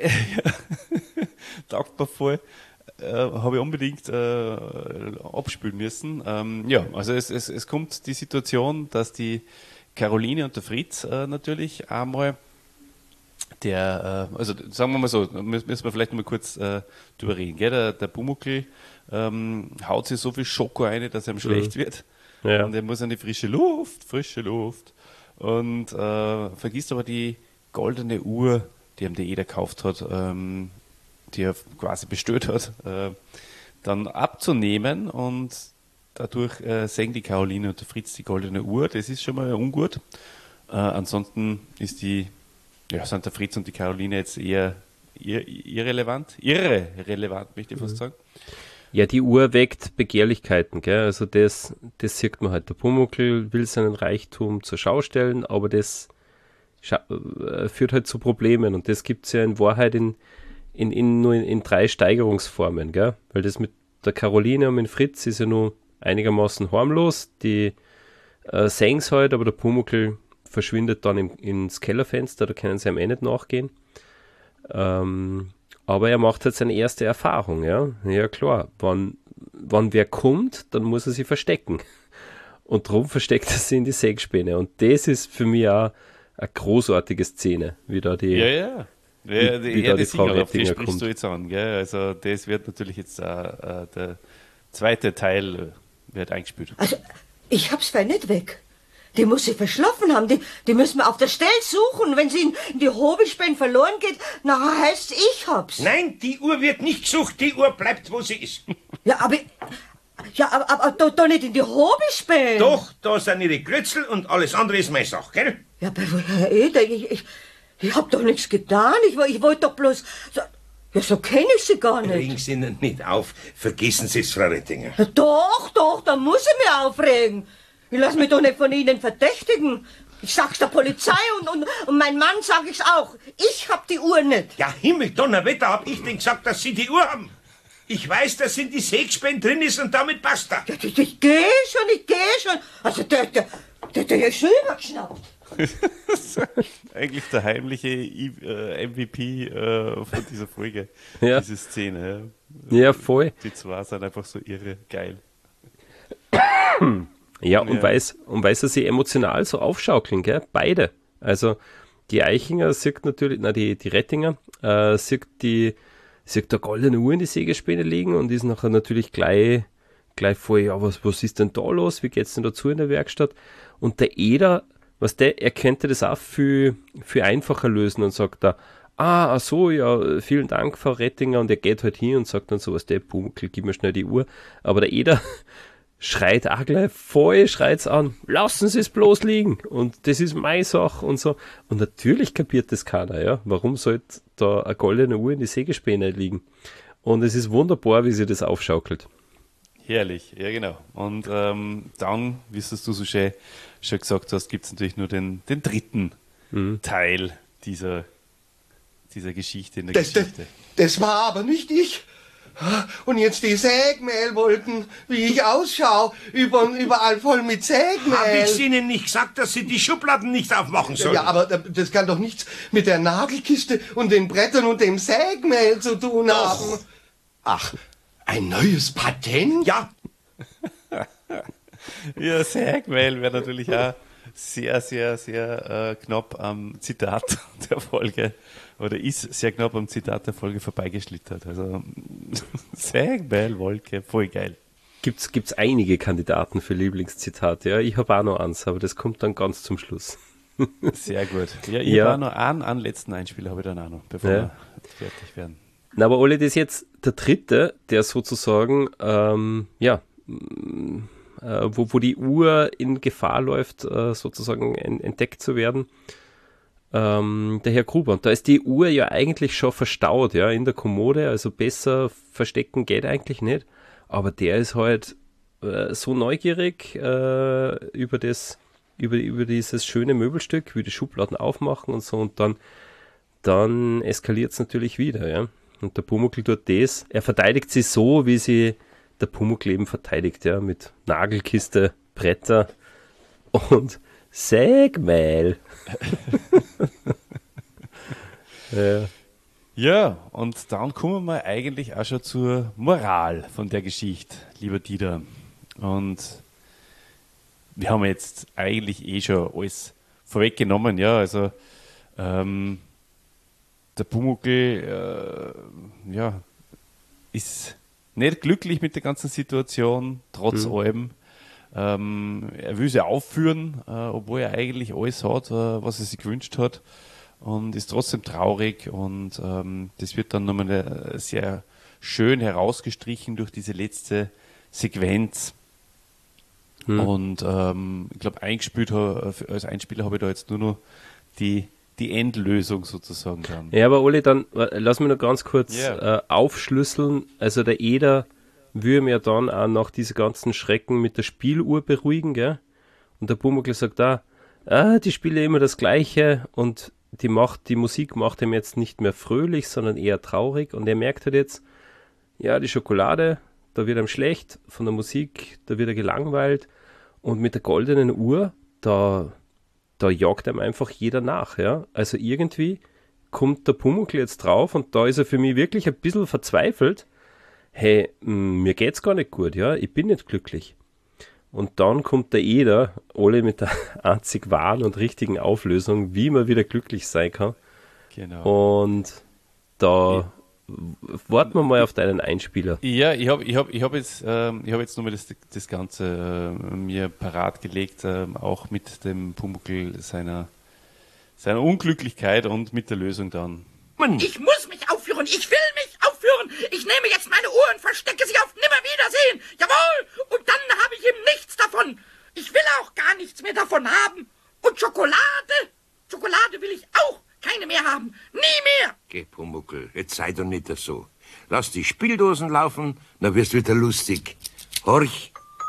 taugt mir voll. Äh, habe ich unbedingt äh, abspülen müssen. Ähm, ja, also es, es, es kommt die Situation, dass die Caroline und der Fritz äh, natürlich einmal der, äh, also sagen wir mal so, müssen müssen wir vielleicht noch mal kurz äh, drüber reden. Gell? Der, der Pumuckl ähm, haut sich so viel Schoko rein, dass ihm schlecht wird. Ja. Und er muss an die frische Luft, frische Luft. Und äh, vergisst aber die goldene Uhr, die ihm der Eder gekauft hat, ähm, die er quasi bestellt hat, äh, dann abzunehmen, und dadurch äh, sehen die Caroline und der Fritz die goldene Uhr. Das ist schon mal ungut. Äh, ansonsten ist die, ja, sind der Fritz und die Caroline jetzt eher ir irrelevant, irrelevant, möchte ich fast sagen. Ja, die Uhr weckt Begehrlichkeiten, gell? Also das, das sieht man halt. Der Pumuckl will seinen Reichtum zur Schau stellen, aber das scha- äh, führt halt zu Problemen, und das gibt es ja in Wahrheit in, in, in, nur in, in drei Steigerungsformen, gell? Weil das mit der Caroline und mit Fritz ist ja nur einigermaßen harmlos, die äh, sehen es halt, aber der Pumuckl verschwindet dann im, ins Kellerfenster, da können sie ihm eh nicht nachgehen. Ähm, aber er macht halt seine erste Erfahrung, ja. Ja klar, wenn, wenn wer kommt, dann muss er sie verstecken. Und darum versteckt er sie in die Sägespäne. Und das ist für mich auch eine großartige Szene, wie da die... Ja, ja. Ja, wie die, da ja, die das Frau sicher, auf die Rettinger sprichst kommt. du jetzt an. Gell? Also das wird natürlich jetzt äh, äh, der zweite Teil äh, wird eingespielt. Also, ich hab's fein nicht weg. Die muss sie verschlafen haben. Die, die müssen wir auf der Stelle suchen. Wenn sie in, in die Hobelspäne verloren geht, nachher heißt's, ich hab's. Nein, die Uhr wird nicht gesucht, die Uhr bleibt, wo sie ist. Ja, aber... Ja, aber, aber doch, doch nicht in die Hobelspäne. Doch, da sind ihre Grützel und alles andere ist meine Sache, gell? Ja, aber Herr Eder, ich, ich, ich hab doch nichts getan. Ich, ich wollte doch bloß... So, ja, so kenne ich sie gar nicht. Regen Sie ihn nicht auf. Vergessen Sie es, Frau Rettinger. Ja, doch, doch, da muss ich mich aufregen. Ich lass mich doch nicht von Ihnen verdächtigen. Ich sag's der Polizei und, und, und mein Mann sag ich's auch. Ich hab die Uhr nicht. Ja, Himmel, Donnerwetter, hab ich denn gesagt, dass Sie die Uhr haben? Ich weiß, dass in die Sägespäne drin ist und damit passt er. Ja, ich, ich geh schon, ich geh schon. Also der, der, der, der ist schon übergeschnappt. Eigentlich der heimliche I- äh, M V P äh, von dieser Folge, Ja. diese Szene. Ja, voll. Die zwei sind einfach so irre geil. Ja, und Ja. weiß, und weiß, dass sie emotional so aufschaukeln, gell? Beide. Also die Eichinger sieht natürlich, na die, die Rettinger, äh, sieht die, sieht da goldene Uhr in die Sägespäne liegen und ist nachher natürlich gleich, gleich voll, ja, was, was ist denn da los? Wie geht's denn dazu in der Werkstatt? Und der Eder, was der, er könnte das auch viel, viel einfacher lösen und sagt da, ah, ach so, ja, vielen Dank, Frau Rettinger, und er geht halt hin und sagt dann so, was der Pumuckl, gib mir schnell die Uhr. Aber der Eder, schreit auch gleich voll, schreit's an, lassen Sie es bloß liegen und das ist meine Sache und so. Und natürlich kapiert das keiner, ja. Warum sollte da eine goldene Uhr in die Sägespäne liegen? Und es ist wunderbar, wie sie das aufschaukelt. Herrlich, ja genau. Und ähm, dann, wie es du so schön, schon gesagt hast, gibt es natürlich nur den, den dritten mhm. Teil dieser, dieser Geschichte in der das, Geschichte. Das, das war aber nicht ich. Und jetzt die Sägmehlwolken, wie ich ausschaue, über, überall voll mit Sägmehl. Hab ich Ihnen nicht gesagt, dass Sie die Schubladen nicht aufmachen sollen? Ja, aber das kann doch nichts mit der Nagelkiste und den Brettern und dem Sägmehl zu tun haben. Ach, ein neues Patent? Ja. Ja, Sägmehl wäre natürlich auch sehr, sehr, sehr äh, knapp am Zitat der Folge oder ist sehr knapp am Zitat der Folge vorbeigeschlittert. Also Sägmehlwolke, voll geil. Gibt's, gibt's einige Kandidaten für Lieblingszitate, ja. Ich habe auch noch eins, aber das kommt dann ganz zum Schluss. Sehr gut. Ja, ich ja. habe auch noch einen, einen letzten Einspieler, habe ich dann auch noch, bevor ja. wir fertig werden. Na, aber Olli, das ist jetzt der dritte, der sozusagen, ähm, ja, äh, wo, wo die Uhr in Gefahr läuft, äh, sozusagen en, entdeckt zu werden. Ähm, der Herr Gruber. Und da ist die Uhr ja eigentlich schon verstaut, ja, in der Kommode, also besser verstecken geht eigentlich nicht. Aber der ist halt äh, so neugierig äh, über das, über, über dieses schöne Möbelstück, wie die Schubladen aufmachen und so, und dann, dann eskaliert es natürlich wieder, ja. Und der Pumuckl tut das, er verteidigt sie so, wie sie der Pumuckl eben verteidigt, ja, mit Nagelkiste, Bretter und Sägmehl. ja. Ja, und dann kommen wir eigentlich auch schon zur Moral von der Geschichte, lieber Dieter. Und wir haben jetzt eigentlich eh schon alles vorweggenommen, ja, also ähm, der Pumuckl äh, ja, ist nicht glücklich mit der ganzen Situation, trotz mhm. allem. Ähm, er will sie aufführen, äh, obwohl er eigentlich alles hat, äh, was er sich gewünscht hat, und ist trotzdem traurig, und ähm, das wird dann nochmal sehr schön herausgestrichen durch diese letzte Sequenz. Mhm. Und ähm, ich glaube, eingespielt als Einspieler habe ich da jetzt nur noch die die Endlösung sozusagen dann. Ja, aber Olli, dann lass mich noch ganz kurz yeah. äh, aufschlüsseln. Also der Eder will mir dann auch nach diesen ganzen Schrecken mit der Spieluhr beruhigen, gell? Und der Pumuckl sagt da, ah, die spiele immer das Gleiche, und die macht, die Musik macht ihm jetzt nicht mehr fröhlich, sondern eher traurig, und er merkt halt jetzt, ja, die Schokolade, da wird ihm schlecht, von der Musik, da wird er gelangweilt, und mit der goldenen Uhr, da da jagt ihm einfach jeder nach, ja. Also irgendwie kommt der Pumuckl jetzt drauf, und da ist er für mich wirklich ein bisschen verzweifelt. Hey, mir geht's gar nicht gut, ja, ich bin nicht glücklich. Und dann kommt der Eder, alle mit der einzig wahren und richtigen Auflösung, wie man wieder glücklich sein kann. Genau. Und da ja. warten wir mal auf deinen Einspieler. Ja, ich habe ich hab, ich hab jetzt, ähm, ich hab jetzt nochmal das, das Ganze äh, mir parat gelegt, äh, auch mit dem Pumuckl seiner, seiner Unglücklichkeit und mit der Lösung dann. Ich muss mich aufführen, ich will mich aufführen. Ich nehme jetzt meine Uhr und verstecke sie auf Nimmerwiedersehen. Jawohl, und dann habe ich eben nichts davon. Ich will auch gar nichts mehr davon haben. Und Schokolade, Schokolade will ich auch keine mehr haben. Nie mehr. Geh, Pumuckl, jetzt sei doch nicht so. Lass die Spieldosen laufen, dann wirst du wieder lustig. Horch.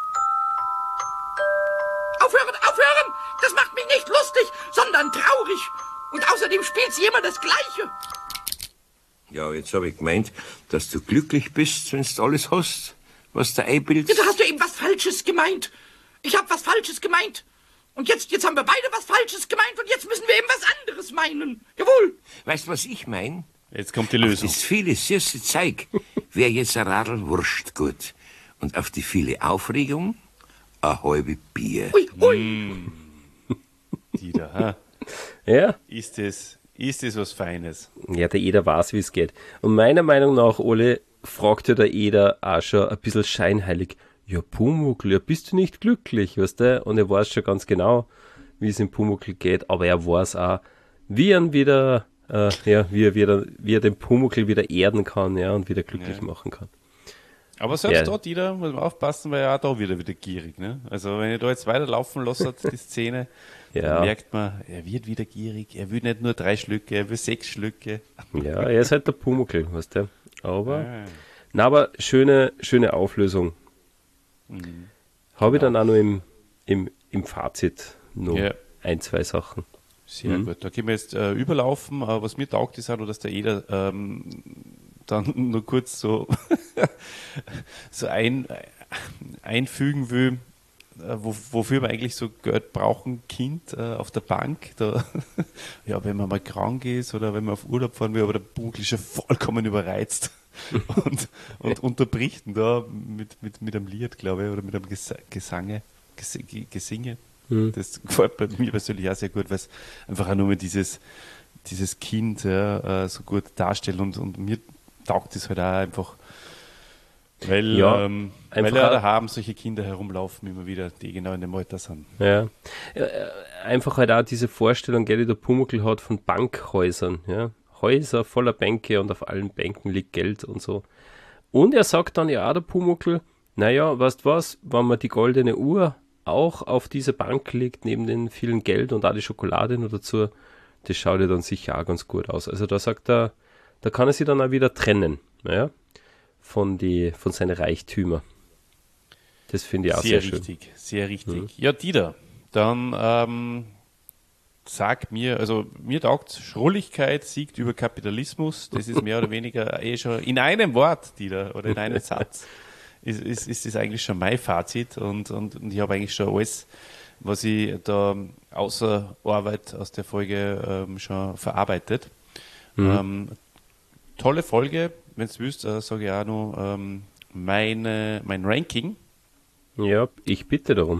Aufhören, aufhören! Das macht mich nicht lustig, sondern traurig. Und außerdem spielt sie immer das Gleiche. Ja, jetzt habe ich gemeint, dass du glücklich bist, wenn du alles hast, was du einbildest. Ja, da hast du eben was Falsches gemeint. Ich habe was Falsches gemeint. Und jetzt, jetzt haben wir beide was Falsches gemeint, und jetzt müssen wir eben was anderes meinen. Jawohl. Weißt du, was ich meine? Jetzt kommt die Lösung. Auf das viele süße Zeug wäre jetzt ein Radl Wurst gut. Und auf die viele Aufregung ein halbe Bier. Ui, ui. Mm. Dieter, ha? Ja. Ist das, ist das was Feines? Ja, der Eder weiß, wie es geht. Und meiner Meinung nach, Ole, fragt ja der Eder auch schon ein bisschen scheinheilig, ja, Pumuckl, ja, bist du nicht glücklich, weißt du? Und er weiß schon ganz genau, wie es im Pumuckl geht, aber er weiß auch, wie er wieder, äh, ja, wie er wieder, wie er den Pumuckl wieder erden kann, ja, und wieder glücklich ja. machen kann. Aber selbst Ja. dort wieder, muss man aufpassen, weil er auch da wieder wieder gierig. Ne? Also wenn ihr da jetzt weiterlaufen lasst, die Szene, Ja. dann merkt man, er wird wieder gierig. Er will nicht nur drei Schlücke, er will sechs Schlücke. Ja, er ist halt der Pumuckl, weißt du. Aber, Ah. na, aber schöne, schöne Auflösung. Mhm. Habe ich dann auch noch im, im, im Fazit noch Ja. ein, zwei Sachen. Sehr Mhm. gut. Da können wir jetzt äh, überlaufen. Aber was mir taugt, ist auch noch, dass der Eder ähm, dann nur kurz so, so ein, einfügen will, äh, wo, wofür wir eigentlich so Geld brauchen, Kind äh, auf der Bank. Da, ja, wenn man mal krank ist oder wenn man auf Urlaub fahren will, aber der Pumuckl ist ja vollkommen überreizt und, und unterbricht ihn da mit, mit, mit einem Lied, glaube ich, oder mit einem Gesa Gesange, Ges Gesinge. Mhm. Das gefällt bei mir persönlich auch sehr gut, weil es einfach auch nur mehr dieses, dieses Kind ja, äh, so gut darstellt und, und mir taugt es halt auch einfach, weil, Ja, ähm, einfach weil ja auch- daheim solche Kinder herumlaufen immer wieder, die genau in dem Alter sind. Ja. Äh, Einfach halt auch diese Vorstellung, gell, die der Pumuckl hat von Bankhäusern. Ja? Häuser voller Bänke und auf allen Bänken liegt Geld und so. Und er sagt dann ja auch, der Pumuckl, naja, weißt was, wenn man die goldene Uhr auch auf diese Bank legt, neben den vielen Geld und auch die Schokolade nur dazu, das schaut ja dann sicher auch ganz gut aus. Also da sagt er, da kann er sich dann auch wieder trennen, ja, von, die, von seinen Reichtümer. Das finde ich auch sehr, Sehr schön. richtig, sehr richtig. Ja, Dieter, dann ähm, sag mir, also mir taugt Schrulligkeit siegt über Kapitalismus. Das ist mehr oder weniger eh schon in einem Wort, Dieter, oder in einem Satz. Ist, ist, ist das eigentlich schon mein Fazit und, und, und ich habe eigentlich schon alles, was ich da außer Arbeit aus der Folge ähm, schon verarbeitet. Mhm. Ähm, tolle Folge, wenn du willst, äh, sage ich auch noch ähm, meine, mein Ranking. Ja, ich bitte darum.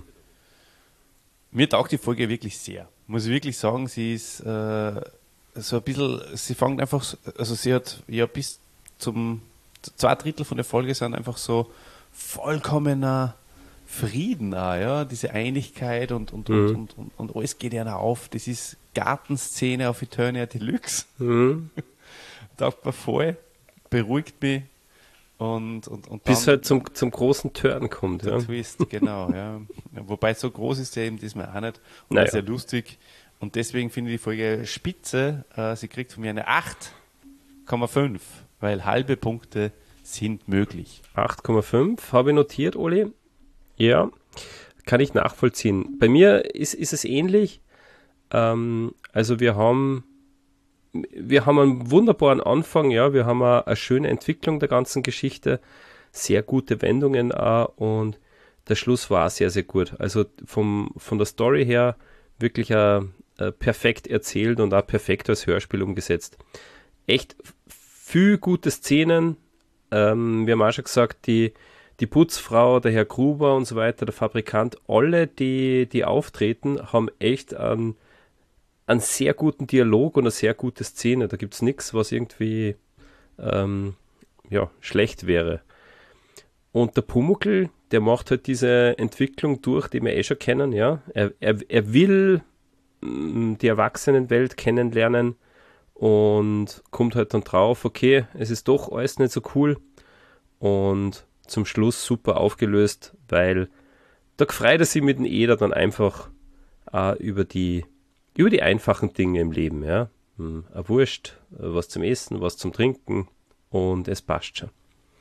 Mir taugt die Folge wirklich sehr. Muss ich wirklich sagen, sie ist äh, so ein bisschen, sie fängt einfach, so- also sie hat ja bis zum zwei Drittel von der Folge sind einfach so vollkommener Frieden auch, ja, diese Einigkeit und, und, Mhm. und, und, und, und alles geht ja auf. Das ist Gartenszene auf Eternia Deluxe. Mhm. Taugt mir voll, beruhigt mich und, und, und Bis dann halt zum, zum großen Turn kommt. der Ja. Twist, genau, ja. Wobei so groß ist der eben diesmal auch nicht und Naja. auch sehr lustig. Und deswegen finde ich die Folge spitze. Äh, sie kriegt von mir eine acht Komma fünf, weil halbe Punkte sind möglich. acht Komma fünf habe ich notiert, Oli. Ja, kann ich nachvollziehen. Bei mir ist, ist es ähnlich. Ähm, also wir haben, wir haben einen wunderbaren Anfang, ja, wir haben eine, eine schöne Entwicklung der ganzen Geschichte, sehr gute Wendungen auch und der Schluss war sehr, sehr gut. Also vom, von der Story her wirklich äh, äh, perfekt erzählt und auch perfekt als Hörspiel umgesetzt. Echt viel gute Szenen. Ähm, wir haben auch schon gesagt, die, die Putzfrau, der Herr Gruber und so weiter, der Fabrikant, alle, die, die auftreten, haben echt einen, einen sehr guten Dialog und eine sehr gute Szene. Da gibt es nichts, was irgendwie ähm, ja, schlecht wäre. Und der Pumuckl, der macht halt diese Entwicklung durch, die wir eh schon kennen. Ja? Er, er, er will mh, die Erwachsenenwelt kennenlernen und kommt halt dann drauf, okay, es ist doch alles nicht so cool. Und zum Schluss super aufgelöst, weil da freut er sich mit dem Eder dann einfach äh, über, die, über die einfachen Dinge im Leben. Ja? Hm, eine Wurst, was zum Essen, was zum Trinken und es passt schon.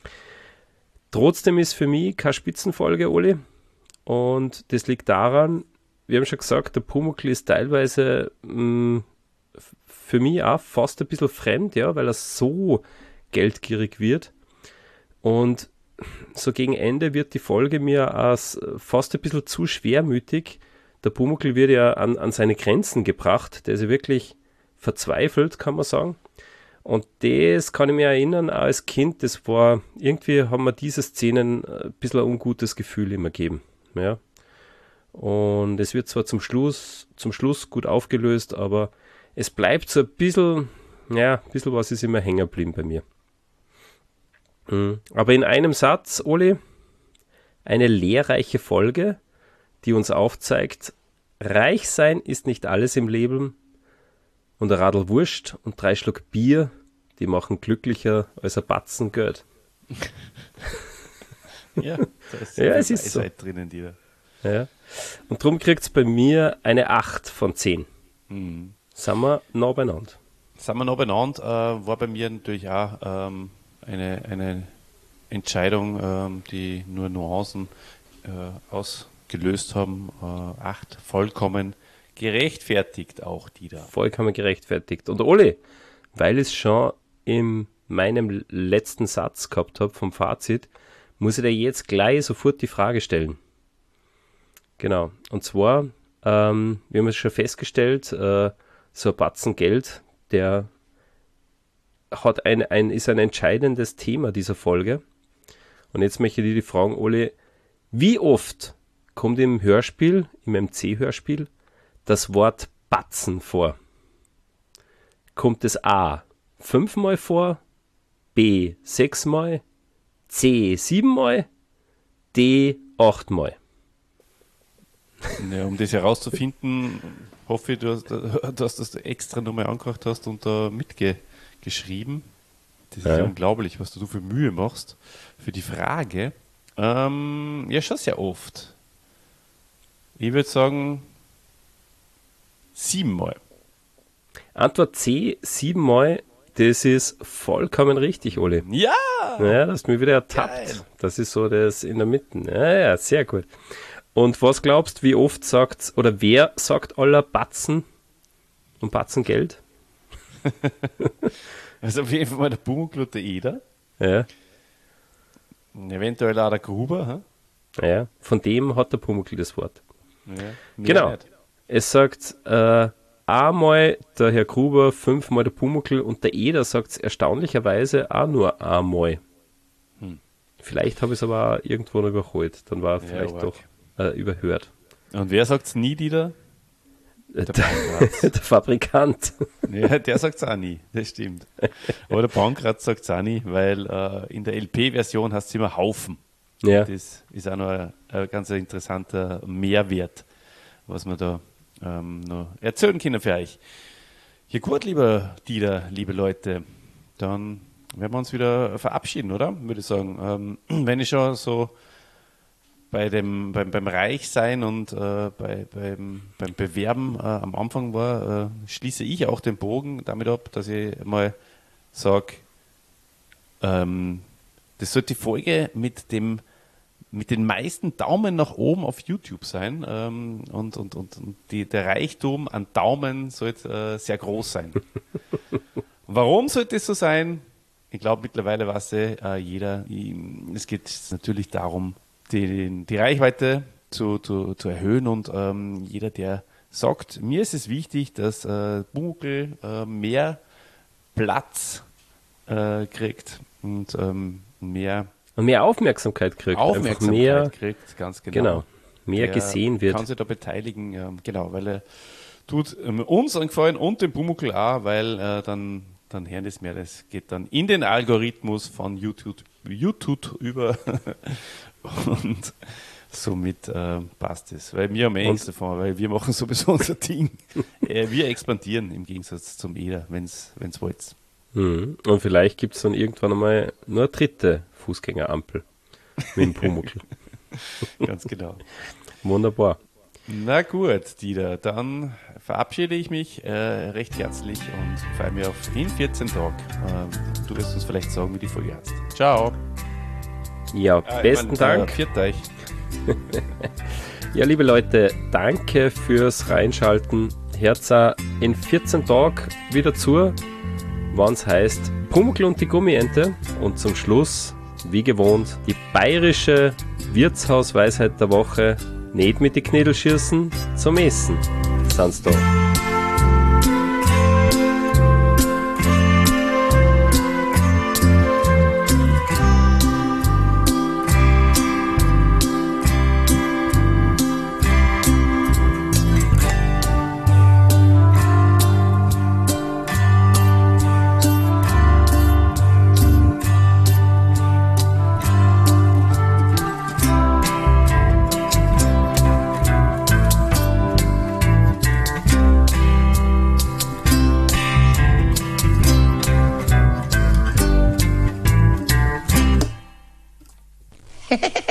Trotzdem ist für mich keine Spitzenfolge, Oli. Und das liegt daran, wir haben schon gesagt, der Pumuckl ist teilweise mh, für mich auch fast ein bisschen fremd, ja, weil er so geldgierig wird. Und so gegen Ende wird die Folge mir als fast ein bisschen zu schwermütig. Der Pumuckl wird ja an, an seine Grenzen gebracht. Der ist ja wirklich verzweifelt, kann man sagen. Und das kann ich mir erinnern, auch als Kind, das war, irgendwie haben mir diese Szenen ein bisschen ein ungutes Gefühl immer gegeben. Ja. Und es wird zwar zum Schluss, zum Schluss gut aufgelöst, aber es bleibt so ein bisschen, ja, ein bisschen was ist immer hängen geblieben bei mir. Mhm. Aber in einem Satz, Oli, eine lehrreiche Folge, die uns aufzeigt, reich sein ist nicht alles im Leben und ein Radl Wurst und drei Schluck Bier, die machen glücklicher als ein Batzen Geld. Ja, da ist so Ja, viel es ist so. Weisheit drinnen, die da. Ja. Und darum kriegt es bei mir eine acht von zehn. Mhm. Sind wir nah beieinander. Sind wir noch benannt, äh, war bei mir natürlich auch ähm, eine, eine Entscheidung, ähm, die nur Nuancen äh, ausgelöst haben. Äh, acht, vollkommen gerechtfertigt auch, die da. Vollkommen gerechtfertigt. Und Oli, weil ich es schon in meinem letzten Satz gehabt habe vom Fazit, muss ich dir jetzt gleich sofort die Frage stellen. Genau. Und zwar, ähm, wir haben es schon festgestellt, äh, so ein Batzen Geld, der hat ein, ein, ist ein entscheidendes Thema dieser Folge. Und jetzt möchte ich dir die fragen, Oli, wie oft kommt im Hörspiel, im M C-Hörspiel, das Wort Batzen vor? Kommt es A fünfmal vor, B sechsmal, C siebenmal, D achtmal? Ja, um das herauszufinden, hoffe ich, du hast, dass du das extra nochmal angehört hast und da mitgeschrieben. Das ist ja. ja unglaublich, was du für Mühe machst für die Frage. Ähm, ja, schon sehr oft. Ich würde sagen, siebenmal. Antwort C, siebenmal, das ist vollkommen richtig, Oli. Ja! Ja, das ist mir wieder ertappt. Geil. Das ist so das in der Mitte. Ja, ja, sehr gut. Und was glaubst, wie oft sagt, oder wer sagt aller Batzen und Batzen Geld? Also auf jeden Fall mal der Pumuckl und der Eder. Ja. Eventuell auch der Gruber. Hm? Ja, von dem hat der Pumuckl das Wort. Ja, genau. Nicht. Es sagt äh, einmal der Herr Gruber, fünfmal der Pumuckl und der Eder sagt es erstaunlicherweise auch nur einmal. Hm. Vielleicht habe ich es aber auch irgendwo noch überholt. Dann war er Ja, vielleicht arg. doch äh, überhört. Und wer sagt es nie, Dieter? Der, Der Pankratz. der Fabrikant. Ja, der sagt es auch nie, das stimmt. Aber der Pankratz sagt es auch nie, weil äh, in der L P-Version heißt es immer Haufen. Ja. Das ist auch noch ein, ein ganz interessanter Mehrwert, was wir da ähm, noch erzählen können für euch. Ja gut, lieber Dieter, liebe Leute, dann werden wir uns wieder verabschieden, oder? Würde ich sagen. Ähm, wenn ich schon so bei dem, beim, beim Reichsein und äh, bei, beim, beim Bewerben äh, am Anfang war, äh, schließe ich auch den Bogen damit ab, dass ich mal sage, ähm, das sollte die Folge mit dem mit den meisten Daumen nach oben auf YouTube sein ähm, und, und, und, und die, der Reichtum an Daumen sollte äh, sehr groß sein. Warum sollte es so sein? Ich glaube, mittlerweile weiß äh, jeder, ich, es geht natürlich darum, die, die Reichweite zu, zu, zu erhöhen und ähm, jeder, der sagt, mir ist es wichtig, dass äh, Pumuckl äh, mehr Platz äh, kriegt und ähm, mehr Und mehr Aufmerksamkeit kriegt. Aufmerksamkeit Einfach mehr, kriegt, ganz genau. genau, mehr Der gesehen wird. kann sich da beteiligen, ähm, genau, weil er tut ähm, uns einen Gefallen und dem Pumuckl auch, weil äh, dann, dann hören das mehr, das geht dann in den Algorithmus von YouTube, YouTube über und somit äh, passt es. Weil wir haben eh nichts davon, weil wir machen sowieso unser Ding. äh, wir expandieren im Gegensatz zum Eder, wenn es wollt. Mhm. Und vielleicht gibt es dann irgendwann einmal nur eine dritte Fußgängerampel mit dem Pumuckl. Ganz genau. Wunderbar. Na gut, Dieter, dann verabschiede ich mich äh, recht herzlich und freue mich auf in vierzehn Tagen. Ähm, du wirst uns vielleicht sagen, wie die Folge heißt. Ciao. Ja, Äh, besten ich mein, Dank. Äh, viert euch. Ja, liebe Leute, danke fürs Reinschalten. Hört in vierzehn Tagen wieder zu, wann es heißt Pumuckl und die Gummiente. Und zum Schluss, wie gewohnt, die bayerische Wirtshausweisheit der Woche. Nicht mit die Knädel schießen, zum Essen sind's da. Hehehe